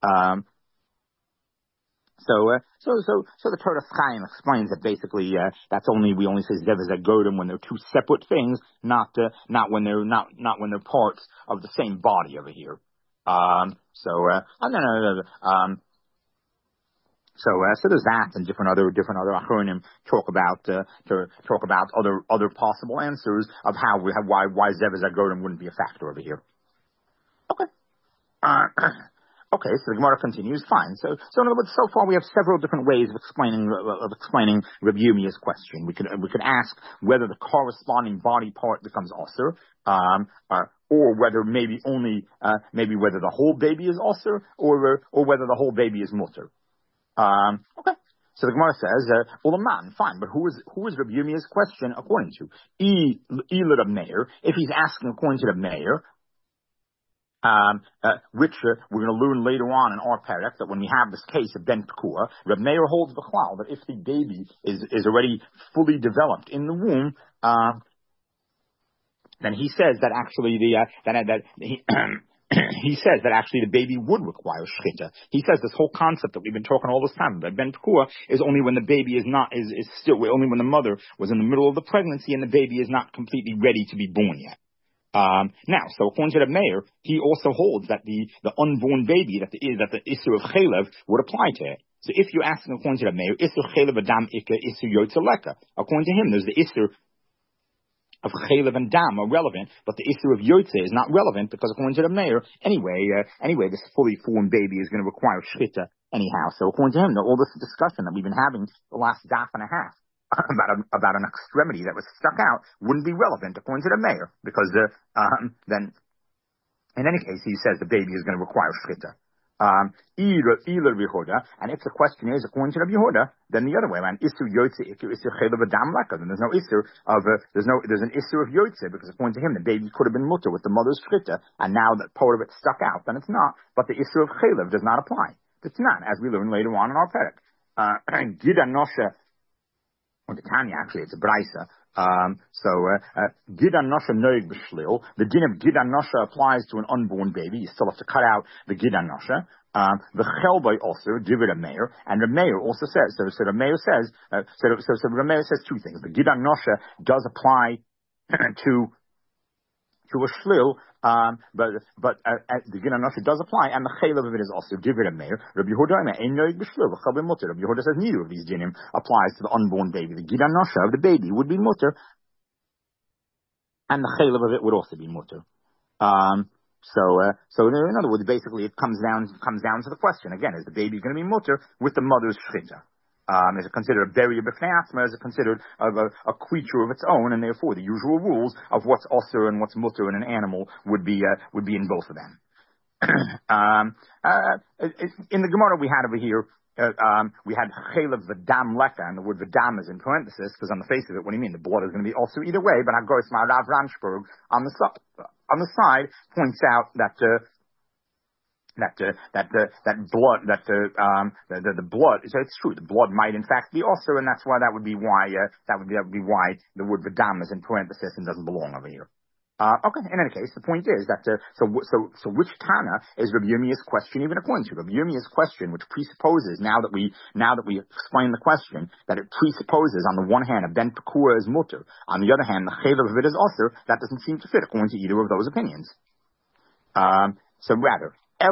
So the Torah Chaim explains that basically we only say zev zegodim when they're two separate things, not when they're parts of the same body over here. So there's that, and different other achronim talk about other possible answers of why zev zegodim wouldn't be a factor over here. Okay. Okay, so the Gemara continues. Fine. So in other words, so far we have several different ways of explaining Rabbi Yirmiyah's question. We could ask whether the corresponding body part becomes osir, or whether maybe whether the whole baby is osir, or whether the whole baby is mutter. Okay. So the Gemara says, well, the man, fine, but who is Rabbi Yirmiyah's question according to? Reb Meir, if he's asking according to the Meir, which we're going to learn later on in our parak, that when we have this case of Ben Pekua, Reb Meir holds the cloud that if the baby is already fully developed in the womb, then he says that actually he says that actually the baby would require shchita. He says this whole concept that we've been talking all this time about Ben Pekua is only when the baby is still only when the mother was in the middle of the pregnancy and the baby is not completely ready to be born yet. Now, so according to the Meir, he also holds that the unborn baby that the issue of chelev would apply to it. So if you're asking according to the Meir, issue chelev adam ikka issue yotze leka. According to him, there's the issue of chelev and dam are relevant, but the issue of yotze is not relevant because according to the Meir, anyway, this fully formed baby is going to require shchita anyhow. So according to him, all this discussion that we've been having the last daf and a half about an extremity that was stuck out wouldn't be relevant according to the Meir because then in any case he says the baby is going to require shchita. And if the question is according to Rabbi Yehuda, then the other way around, isu yotze isu chelev adam leka, then there's no issue of there's an issue of yotze because according to him the baby could have been mutter with the mother's shchita, and now that part of it stuck out, then it's not. But the issue of chelev does not apply. It's not, as we learn later on in our parak. Gida nosha. Or the Tanya, actually, it's a Braisa. Gida Nosha Noig B'Shlil. The din of Gida Nosha applies to an unborn baby. You still have to cut out the Gida Nosha. The Chelboy also, Divid Meir, and the Meir also says, so the Meir says, so the Meir says two things. The Gida Nosha does apply to a shlil, but the Gida Nosha does apply, and the chelev of it is also Divid Meir. Rabbi Yehuda Rabbi Yehuda says neither of these dinim applies to the unborn baby. The Gida Nosha of the baby would be mutter, and the chelev of it would also be mutter. So in other words, basically it comes down to the question again: is the baby going to be mutter with the mother's shchita? Is it considered a beria b'fnei atzma? Is it considered a creature of its own? And therefore, the usual rules of what's osir and what's mutter in an animal would be in both of them. In the Gemara we had over here, we had chelev v'dam leka, and the word v'dam is in parenthesis because on the face of it, what do you mean? The blood is going to be also either way. But Hagoros Rav Ranshberg on the side points out that the blood. So it's true. The blood might in fact be also, and that's why that would be why the word v'dam is in parenthesis and doesn't belong over here. Okay. In any case, the point is that so which Tana is Rabbi Yirmiyah's question even according to? Rabbi Yirmiyah's question, which presupposes now that we explain the question, that it presupposes on the one hand a Ben Pekua is mutter, on the other hand the chelev of it is also, that doesn't seem to fit according to either of those opinions. So rather,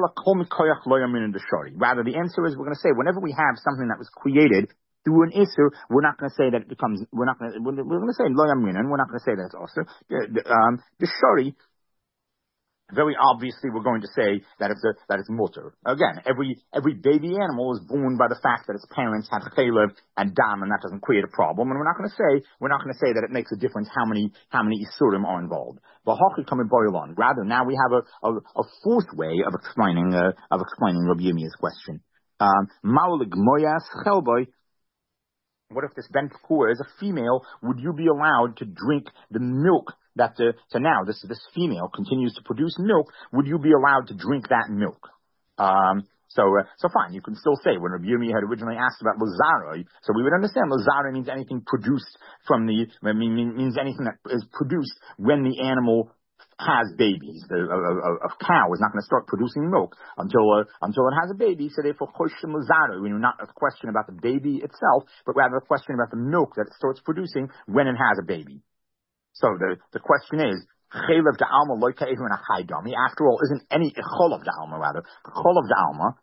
the answer is we're going to say whenever we have something that was created through an issur, we're not going to say that it becomes. We're going to say lo yaminan. We're not going to say that it's also the shari. Very obviously, we're going to say that it's mutter. Again, every baby animal is born by the fact that its parents have chelev and dam, and that doesn't create a problem. And we're not going to say that it makes a difference how many isurim are involved. But hachi coming boilon. Rather, now we have a fourth way of explaining Rabbi Yirmiyah's question. Ma'olig moyas chelboy. What if this Ben Pekua is a female? Would you be allowed to drink the milk that so now this female continues to produce milk? Would you be allowed to drink that milk? So fine, you can still say when Rabbi Yirmiyah had originally asked about lozaroi, so we would understand lozaroi means anything produced means anything that is produced when the animal has babies. A cow is not going to start producing milk until it has a baby. So therefore, choshim lozaroi, we know not a question about the baby itself, but rather a question about the milk that it starts producing when it has a baby. So the question is, chelev da'alma loy ka'ever in a chaydami. After all, isn't any cholav da'alma rather cholav da'alma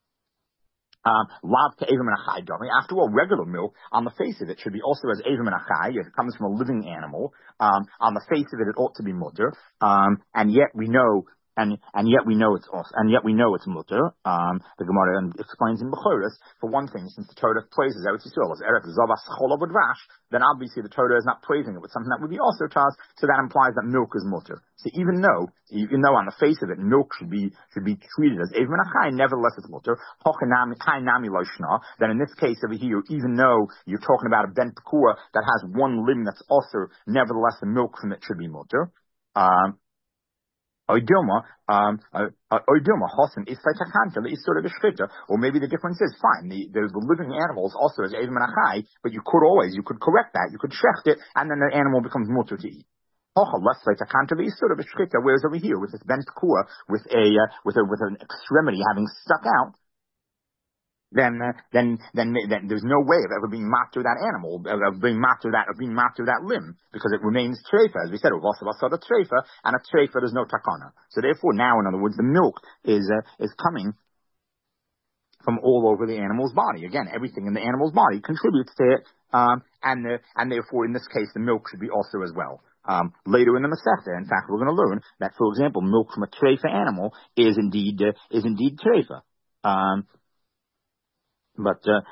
lav ka'ever in a chaydami? After all, regular milk on the face of it should be also as ever in a chay. If it comes from a living animal, on the face of it, it ought to be mutter. And yet we know and yet we know it's mutter. The Gemara explains in Bechoros, for one thing, since the Torah praises Eretz Yisrael as Eretz Zavas Chol Avod Rash, then obviously the Torah is not praising it with something that would be also Taz, so that implies that milk is mutter. So even though on the face of it milk should be treated as Eivim Achai, nevertheless it's mutter. Then in this case over here, even though you're talking about a ben pekua that has one limb that's also, nevertheless the milk from it should be mutter. Or maybe the difference is fine. There's the living animals also as Eivim Achai, but you could correct that, you could shecht it, and then the animal becomes mutter to eat. Whereas over here with this ben pekua with an extremity having stuck out, then there's no way of ever being matter that animal, of being matter that limb, because it remains treifa, as we said, a treifa, and a treifa there's no takana. So therefore now, in other words, the milk is coming from all over the animal's body. Again, everything in the animal's body contributes to it, and therefore in this case the milk should be also as well. Later in the Masechta, in fact, we're going to learn that, for example, milk from a treifa animal is indeed treifa. But the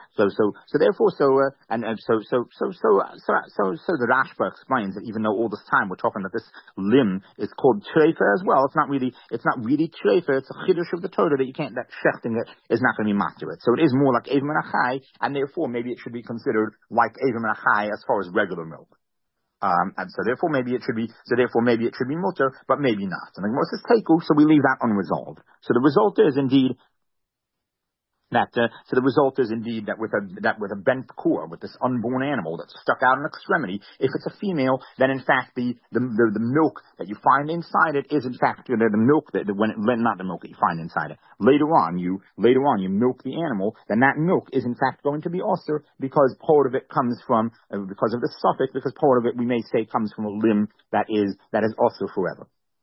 Rashba explains that even though all this time we're talking that this limb is called treifa as well, it's not really treifa. It's a chiddush of the Torah that shechting it is not going to be matter it. So it is more like Eivim Achai, and therefore maybe it should be considered like Eivim Achai as far as regular milk. And so therefore maybe it should be mutter, but maybe not. And the Gemara says teiku, so we leave that unresolved. So the result is indeed that with a ben pekua, with this unborn animal that's stuck out an extremity, if it's a female, then in fact the milk that you find inside it is in fact the milk not the milk that you find inside it. Later on you milk the animal, then that milk is in fact going to be also, because part of it comes from because of the suffix, because part of it we may say comes from a limb that is also forever.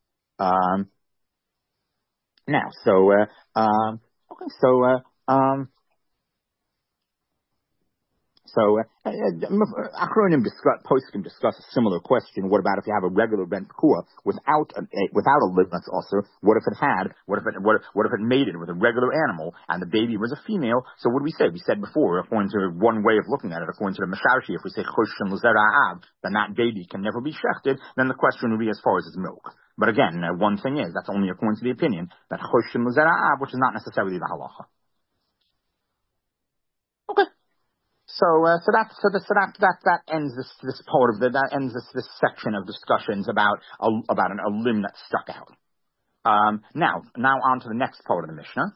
Achronim poskim discuss a similar question. What about if you have a regular ben pekua without a limb that's also? What if it mated with a regular animal and the baby was a female? So what do we say? We said before, according to one way of looking at it, according to the Masharshi, if we say choshen l'zera'av, then that baby can never be shechted. Then the question would be as far as its milk. But again, one thing is that's only according to the opinion that choshen l'zera'av, which is not necessarily the halacha. Okay. So that ends this part of this section of discussions about a limb that stuck out. Now on to the next part of the Mishnah.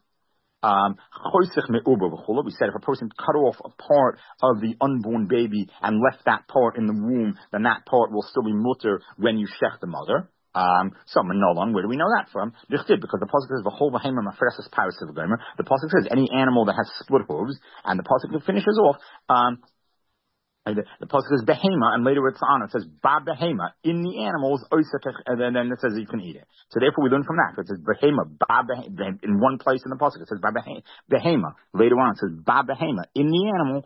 We said if a person cut off a part of the unborn baby and left that part in the womb, then that part will still be mutter when you shech the mother. Where do we know that from? Because the pasuk says the pasuk says any animal that has split hooves, and the pasuk finishes off. The pasuk says behema, and later it's on. It says ba behema in the animals, and then it says you can eat it. So therefore we learn from that. It says behema ba behema in one place in the pasuk. It says ba behema. Later on it says ba behema in the animal.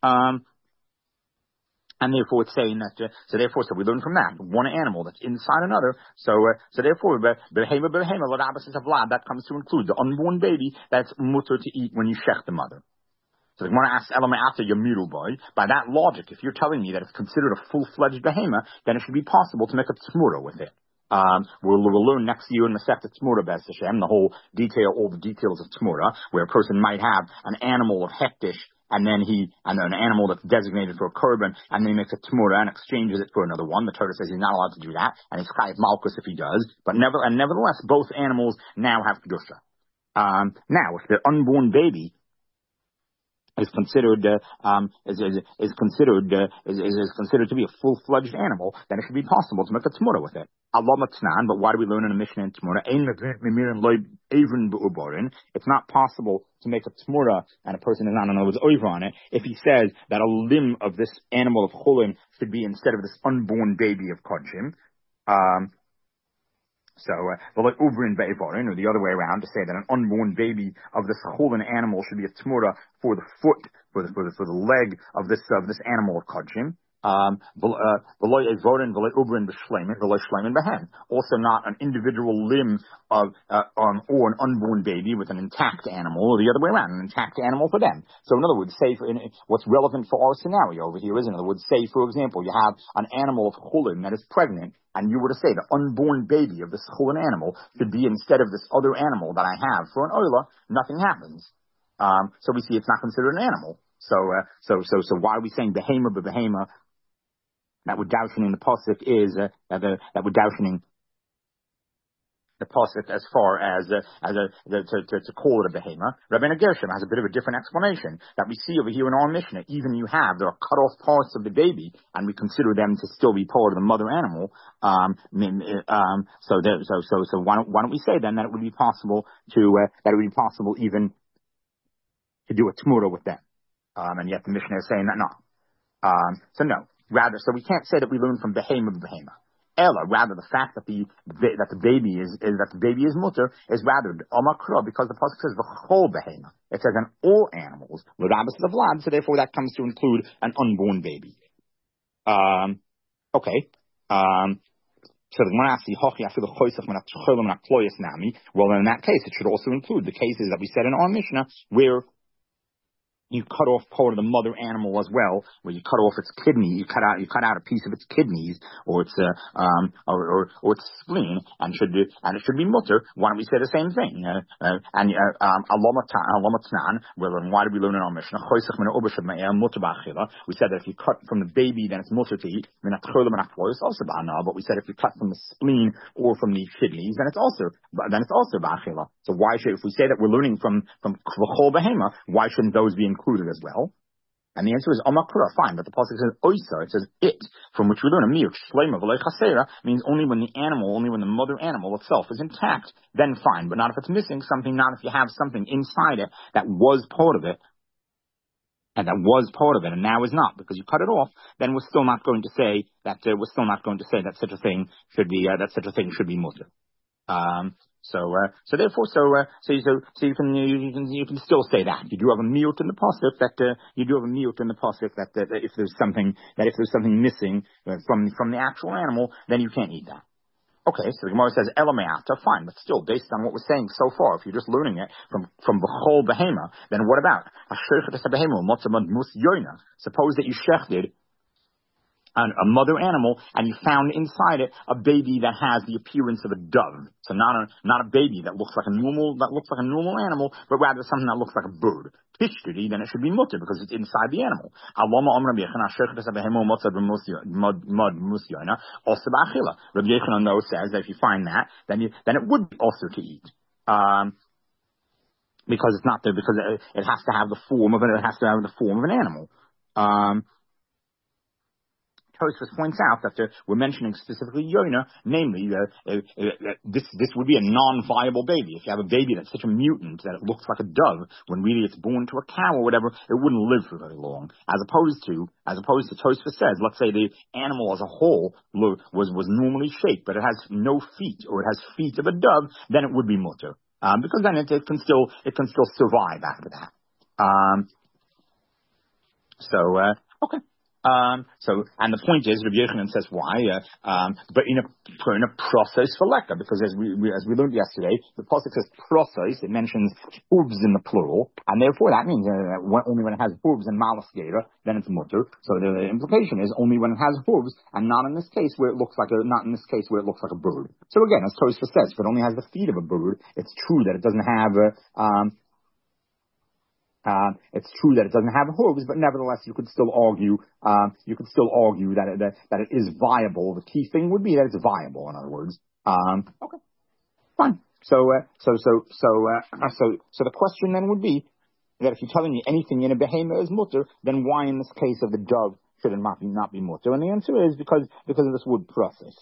And therefore it's saying that, so we learn from that, one animal that's inside another, therefore, that comes to include the unborn baby that's mutter to eat when you shech the mother. So the Gemara asks, after Yamiru boy, by that logic, if you're telling me that it's considered a full-fledged behema, then it should be possible to make a tzmura with it. We'll learn next year in Masechta Tzmura Be'ez Hashem, all the details of tzmura, where a person might have an animal of hektish, and then an animal that's designated for a korban, and then he makes a tzmura and exchanges it for another one. The Torah says he's not allowed to do that, and he's chayav malchus if he does. But nevertheless, both animals now have kedusha. Now, if the unborn baby is considered to be a full-fledged animal, then it should be possible to make a tzmura with it. Allah matznan, but why do we learn in a Mishnah in tzmura? It's not possible to make a tzmura and a person is not in other words over on it if he says that a limb of this animal of chulin should be instead of this unborn baby of kodshim. But like over in Be'evarin, or the other way around, to say that an unborn baby of this chulin animal should be a tzmura for the foot, for the leg of this animal of kodshim. Also not an individual limb of, or an unborn baby with an intact animal, or the other way around, an intact animal for them. So in other words, what's relevant for our scenario over here is, in other words, say, for example, you have an animal of chulin that is pregnant, and you were to say the unborn baby of this chulin animal should be instead of this other animal that I have for an oila, nothing happens. So we see it's not considered an animal. So why are we saying behema behema? That we're doubting the pasuk is that we're doubting the pasuk as far as to call it a behema. Rabbeinu Gershom has a bit of a different explanation that we see over here in our Mishnah. Even there are cut off parts of the baby, and we consider them to still be part of the mother animal. So why don't we say then that it would be possible even to do a tmura with them? And yet the Mishnah is saying that no. So no. Rather, so we can't say that we learn from behema behema. Ella, rather the fact that the baby is mutter is rather amakra, because the pasuk says v'chol behema. It says on all animals, l'rabas the vlad. So therefore, that comes to include an unborn baby. Okay. So the Gemara asks, well, in that case, it should also include the cases that we said in our Mishnah where you cut off part of the mother animal as well, where you cut off its kidney, you cut out a piece of its kidneys or its or its spleen, and it should be mutter. Why don't we say the same thing? Well, why did we learn in our Mishnah? We said that if you cut from the baby, then it's mutter to eat. But we said if you cut from the spleen or from the kidneys, then it's also ba'achila. So why should, if we say that we're learning from v'chol behema, why shouldn't those be included as well? And the answer is amakura, fine, but the pasuk says oisa, it says it, from which we learn a miyut shleima v'lo chasera, means only when the mother animal itself is intact, then fine, but not if it's missing something, not if you have something inside it that was part of it, and now is not, because you cut it off, then we're still not going to say that such a thing should be mutter. So you can still say that you do have a miyut in the pasuk that if there's something missing from the actual animal, then you can't eat that. Okay, so the Gemara says elameata, fine, but still, based on what we're saying so far, if you're just learning it from b'chol behema, then what about suppose that you shechted a mother animal, and you found inside it a baby that has the appearance of a dove. So not a baby that looks like a normal animal, but rather something that looks like a bird. Pishturi, then it should be mutter because it's inside the animal. Rabbi Yochanan though says that if you find that, then it would be also to eat. Because it's not there, because it has to have the form of an animal. Tosfos points out that we're mentioning specifically Yonah, namely this would be a non-viable baby. If you have a baby that's such a mutant that it looks like a dove, when really it's born to a cow or whatever, it wouldn't live for very long. As opposed to Tosfos says, let's say the animal as a whole was normally shaped, but it has no feet, or it has feet of a dove, then it would be mutter, because then it can still survive after that. Okay. And the point is, Rabbi Yochanan says why, but in a process for lekka, because as we learned yesterday, the pasuk says process, it mentions hooves in the plural, and therefore that means only when it has hooves and malas gera, then it's mutter. So the implication is only when it has hooves, and not in this case where it looks like a bird. So again, as Tosfos says, if it only has the feet of a bird, it's true that it doesn't have hooves, but nevertheless, you could still argue that it is viable. The key thing would be that it's viable. In other words, okay, fine. So the question then would be that if you're telling me anything in a behema is mutter, then why in this case of the dove should it not be mutter? And the answer is because of this wood process.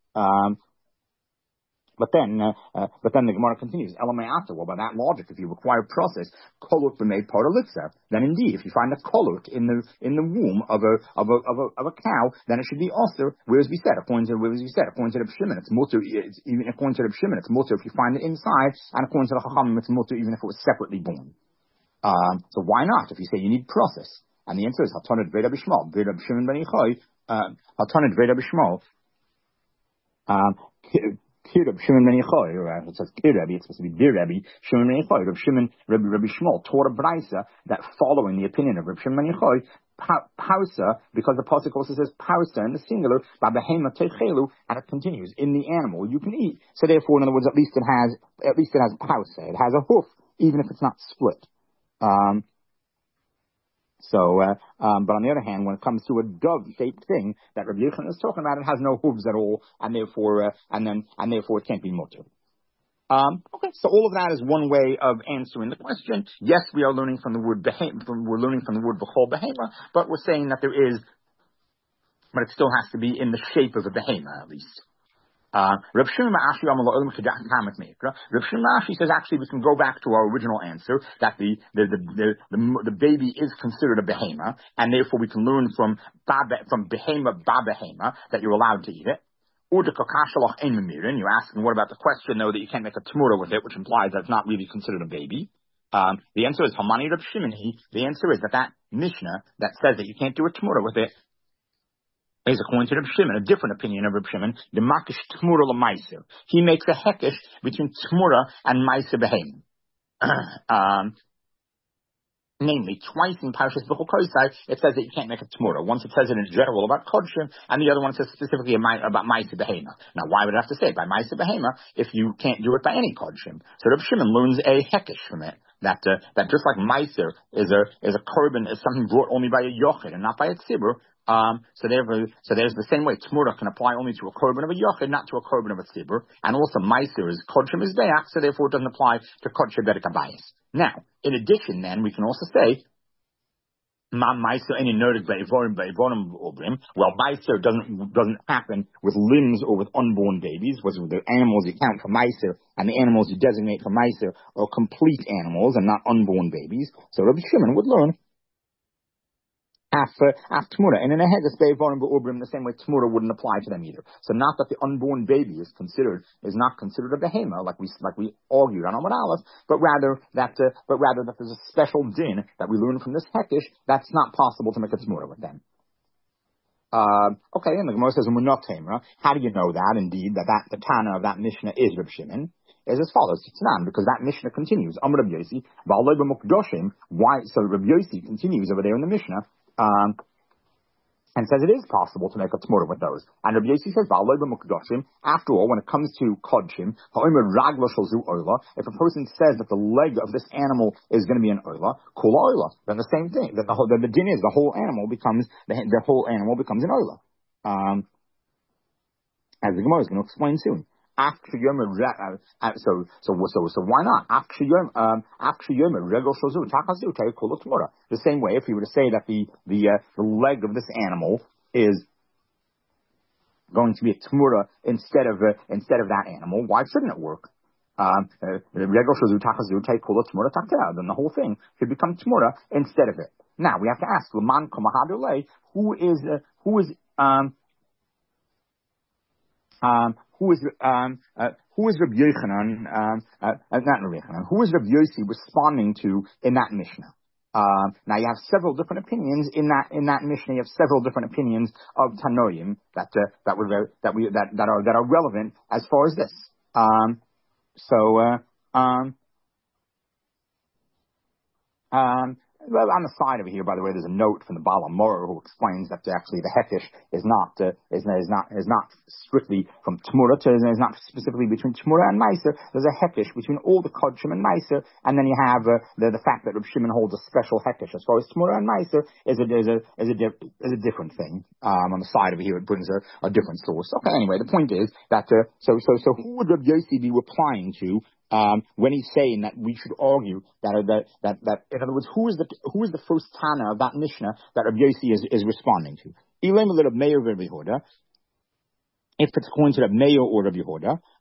But then the Gemara continues. Elameata. Well, by that logic, if you require process, kolot b'mei paralitza, then indeed, if you find a kolot in the womb of a cow, then it should be also. Whereas we said, according to Reb Shimon, it's mutter. Even according to Reb Shimon, it's mutter if you find it inside, and according to the Chachamim, it's mutter even if it was separately born. So why not? If you say you need process. And the answer is Hatanid Veda Bishmal. Veda Shimon ben Yochai, Hatanid Veda Bishmal. Kirab Shimon ben Yochai, it says Kirabi, it's supposed to be Dear Rabbi, Shimon ben Yochai, Rabbi Shmuel taught a brisa that following the opinion of Rabbi Shimon ben Yochai, pausa, because the pasuk also says pausa in the singular, babehema techelu, and it continues in the animal you can eat. So therefore, in other words, at least it has pausa. It has a hoof, even if it's not split. But on the other hand, when it comes to a dove-shaped thing that Rabbi Yochanan is talking about, it has no hooves at all, and therefore it can't be mutter. Okay, so all of that is one way of answering the question. Yes, we are learning from the word we're learning from the word b'chol behema, but we're saying that but it still has to be in the shape of a behema at least. Reb Shimon Ashi says actually we can go back to our original answer that the baby is considered a behema, and therefore we can learn from behema babehema that you're allowed to eat it. You're asking what about the question though that you can't make a tmura with it, which implies that it's not really considered a baby. The answer is Hamani Reb Shimon. The answer is that Mishnah that says that you can't do a tmura with it is according to Reb Shimon, a different opinion of Reb Shimon, the makish tmura l'maiser. He makes a hekesh between tmura and maiser behem. Namely, twice in Parshas B'chol Kosai, it says that you can't make a tmura. Once it says it in general about kodshim, and the other one says specifically about ma'aser behema. Now, why would it have to say it by ma'aser behema if you can't do it by any kodshim? So Reb Shimon learns a hekesh from it that just like ma'aser is a korban, is something brought only by a yochid and not by a tzibur. So there's the same way tmura can apply only to a korban of a yochid, not to a korban of a tzibur, and also ma'aser is kodshim is be'ach, so therefore it doesn't apply to kodshim bedek abayis. Now, in addition, then we can also say, well, ma'aser doesn't happen with limbs or with unborn babies. With the animals you count for ma'aser and the animals you designate for ma'aser are complete animals and not unborn babies. So Rabbi Shimon would learn after tmura, and in a heges be'evorim be'ubrim, the same way tmura wouldn't apply to them either. So not that the unborn baby is not considered a behema, like we argued on Amud Aleph, but rather that there's a special din that we learn from this hekesh that's not possible to make a tmura with them. Okay, and the Gemara says how do you know that indeed that the Tana of that Mishnah is Reb Shimon? Is as follows, because that Mishnah continues. Amr Reb Yosi, why? So Reb Yosi continues over there in the Mishnah. And says it is possible to make a tmura with those. And Rabbi Yosi says, after all, when it comes to kodshim, if a person says that the leg of this animal is going to be an oila, kula oila, then the same thing. Then the din is the whole animal becomes an oila. As the Gemara is going to explain soon. So why not? The same way, if you were to say that the leg of this animal is going to be a tmura instead of that animal, why shouldn't it work? Then the whole thing should become tmura instead of it. Now we have to ask, who is Rabbi Yochanan, not Rabbi Yochanan, who is Rabbi Yosi responding to in that Mishnah? Now you have several different opinions in that Mishnah. You have several different opinions of Tanoim that are relevant as far as this. Well, on the side over here, by the way, there's a note from the Baal HaMoreh who explains that actually the hekesh is not strictly from tmura is not specifically between tmura and meiser. There's a hekesh between all the kodshim and meiser, and then you have the fact that Reb Shimon holds a special hekesh as far as tmura and meiser is a different thing. On the side over here, it brings a different source. Okay, anyway, the point is that so who would Reb Yosi be replying to? When he's saying that we should argue that in other words, who is the first Tana of that Mishnah that Rabbi Yosi is responding to? If it's going to the Meir or Rabbi Yehuda,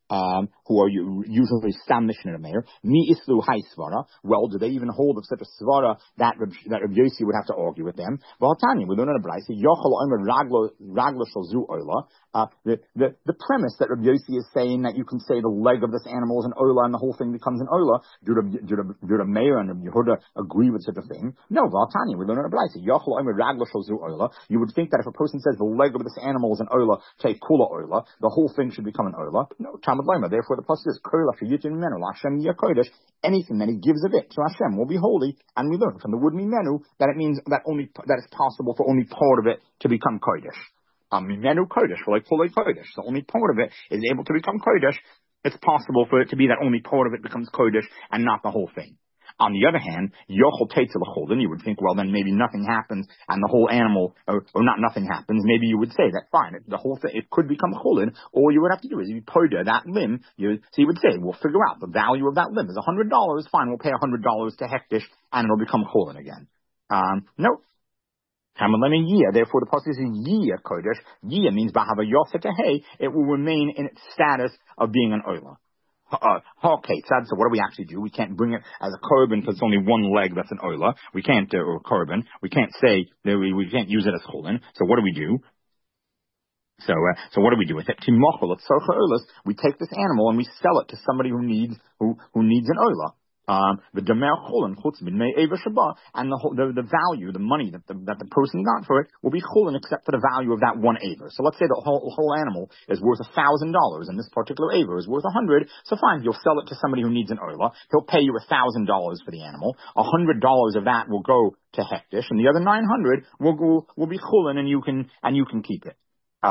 who are usually Stam Mishnah Meir, Mi Islu Hai Svara. Well, do they even hold of such a Svara that Rabbi Yossi would have to argue with them? V'Hatanya, we learn in a Brayse, Yochel Omer Ragla Shalzu Oila. The premise that Rabbi Yossi is saying that you can say the leg of this animal is an Oila and the whole thing becomes an Oila, do Rabbi Meir and Rabbi Yehuda agree with such a thing? No, V'Hatanya, we learn in a Brayse, Yochel Omer Ragla Shalzu Oila. You would think that if a person says the leg of this animal is an Oila, take Kula Oila, the whole thing should become an Oila. No, therefore the pasuk says, anything that he gives of it to Hashem will be holy, and we learn from the word mimenu that it means that it's possible for only part of it to become kodesh. Mimenu kodesh, like fully kodesh. So only part of it is able to become kodesh. It's possible for it to be that only part of it becomes kodesh and not the whole thing. On the other hand, yochel teitzel cholin, you would think, well, then maybe nothing happens and the whole animal, or not nothing happens. Maybe you would say that fine, the whole thing, it could become cholin. All you would have to do is you poda that limb. So you would say, we'll figure out the value of that limb is $100. Fine, we'll pay $100 to hektish and it'll become cholin again. No. Therefore, the pasuk is yiyah kodesh. Yiyah means bahava yoseh tehei. It will remain in its status of being an oila. Okay, so what do we actually do? We can't bring it as a korban because it's only one leg that's an oila. We can't, or korban. We can't say that we can't use it as cholin. So what do we do? So what do we do with it? We take this animal and we sell it to somebody who needs an oila. The damer cholin chutz midmei eva shaba, and the value, the money that the person got for it will be cholin except for the value of that one aver. So let's say the whole animal is worth $1,000 and this particular aver is worth 100. So fine, you'll sell it to somebody who needs an oila. He'll pay you $1,000 for the animal. $100 of that will go to hektish, and the other 900 will be cholin, and you can keep it.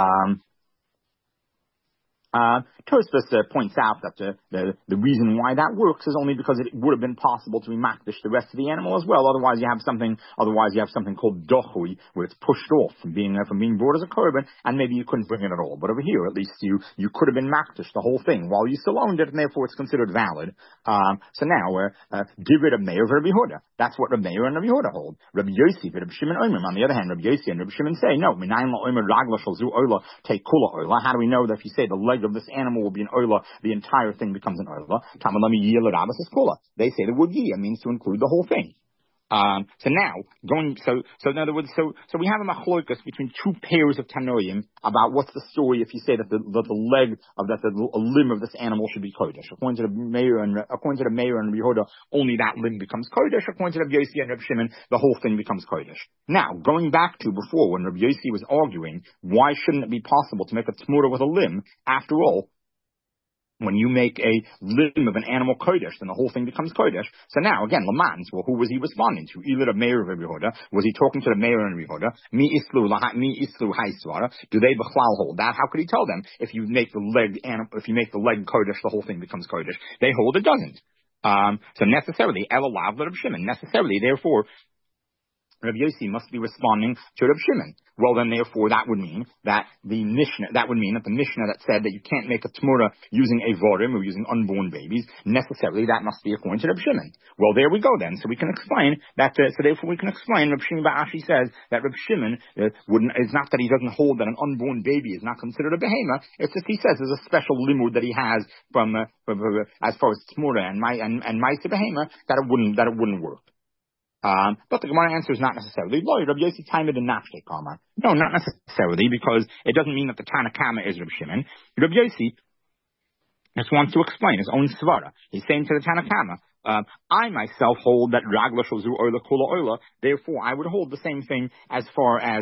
Tosfos points out that the reason why that works is only because it would have been possible to be makdish the rest of the animal as well. Otherwise, you have something called dochui, where it's pushed off from being brought as a korban, and maybe you couldn't bring it at all. But over here, at least you could have been makdish the whole thing while you still owned it, and therefore it's considered valid. So now, divid of Meir of Rabbi Yehuda. That's what Rabbi Meir and Rabbi Yehuda hold. Rabbi Yossi, Rabbi Shimon Omer. On the other hand, Rabbi Yossi and Rabbi Shimon say no. Take kula oila. How do we know that if you say the leg of this animal will be an oila, the entire thing becomes an oila? They say the word yiyah means to include the whole thing. So in other words, so we have a machlokas between two pairs of tanoim about what's the story if you say that the leg of a limb of this animal should be kodesh. According to the Meir and Rabbi Yehuda, only that limb becomes kodesh. According to Rabbi Yossi and Rabbi Shimon, the whole thing becomes kodesh. Now, going back to before when Rabbi Yossi was arguing, why shouldn't it be possible to make a tmura with a limb? After all, when you make a limb of an animal kodesh, then the whole thing becomes kodesh. So now, again, Lamans, well, who was he responding to? Either the Meir of Rabbi Yehuda, was he talking to the Meir and Rabbi Yehuda? Mi islu hai svara. Do they b'chlal hold that? How could he tell them if you make the leg kodesh, the whole thing becomes kodesh? They hold it doesn't. So necessarily, elalav Rabbi Shimon. Necessarily, therefore, Rabbi Yossi must be responding to Rabbi Shimon. Well, then, therefore, that would mean that the Mishnah that said that you can't make a tmura using avorim or using unborn babies, necessarily that must be according to Rabbi Shimon. Well, there we go then. So we can explain that. Rabbi Shimon Ba'ashi says that Rabbi Shimon it's not that he doesn't hold that an unborn baby is not considered a behema. It's just he says there's a special limud that he has from as far as tmura and ma'aseh behema that it wouldn't work. But the Gemara answer is not necessarily. Rabbi Yossi timed it in Nafshe Kamar. No, not necessarily, because it doesn't mean that the Tanna Kama is Rabbi Shimon. Rabbi Yossi just wants to explain his own svara. He's saying to the Tanna Kama, I myself hold that ragla shalzu oila kula oila. Therefore, I would hold the same thing as far as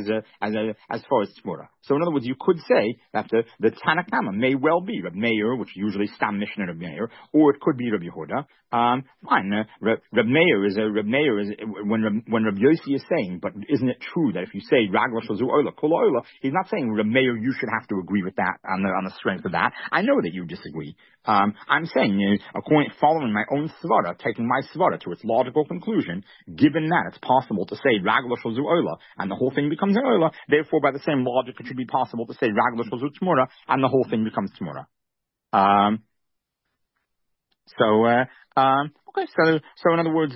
tmura. So, in other words, you could say that the Tanna Kama may well be Rabbi Meir, which usually Stam Mishnah Rabbi Meir, or it could be Rabbi Yehuda. Fine. Rabbi Meir is when Rabbi Yossi is saying, but isn't it true that if you say ragla shalzu oila kula oila, he's not saying Rabbi Meir, you should have to agree with that on the strength of that. I know that you disagree. I'm saying, following my own svara, taking my svara to its logical conclusion, given that it's possible to say ragla shalzu oila and the whole thing becomes an oila, therefore by the same logic it should be possible to say ragla shalzu tmura and the whole thing becomes tmura. Okay, so in other words,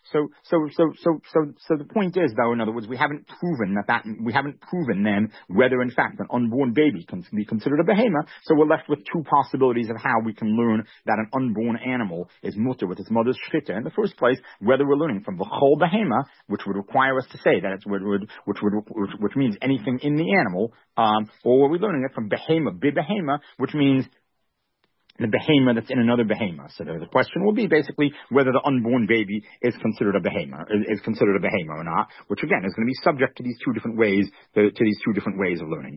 so the point is, though, in other words, we haven't proven then whether in fact an unborn baby can be considered a behemoth. So we're left with two possibilities of how we can learn that an unborn animal is mutter with its mother's shchita. In the first place, whether we're learning from the whole behemoth, which would require us to say that it's which means anything in the animal, or are we learning it from behemoth, behemoth, which means the behemoth that's in another behemoth. So the question will be basically whether the unborn baby is considered a behemoth, or not, which again is going to be subject to these two different ways, to these two different ways of learning.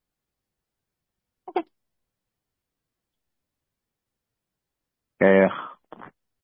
Okay.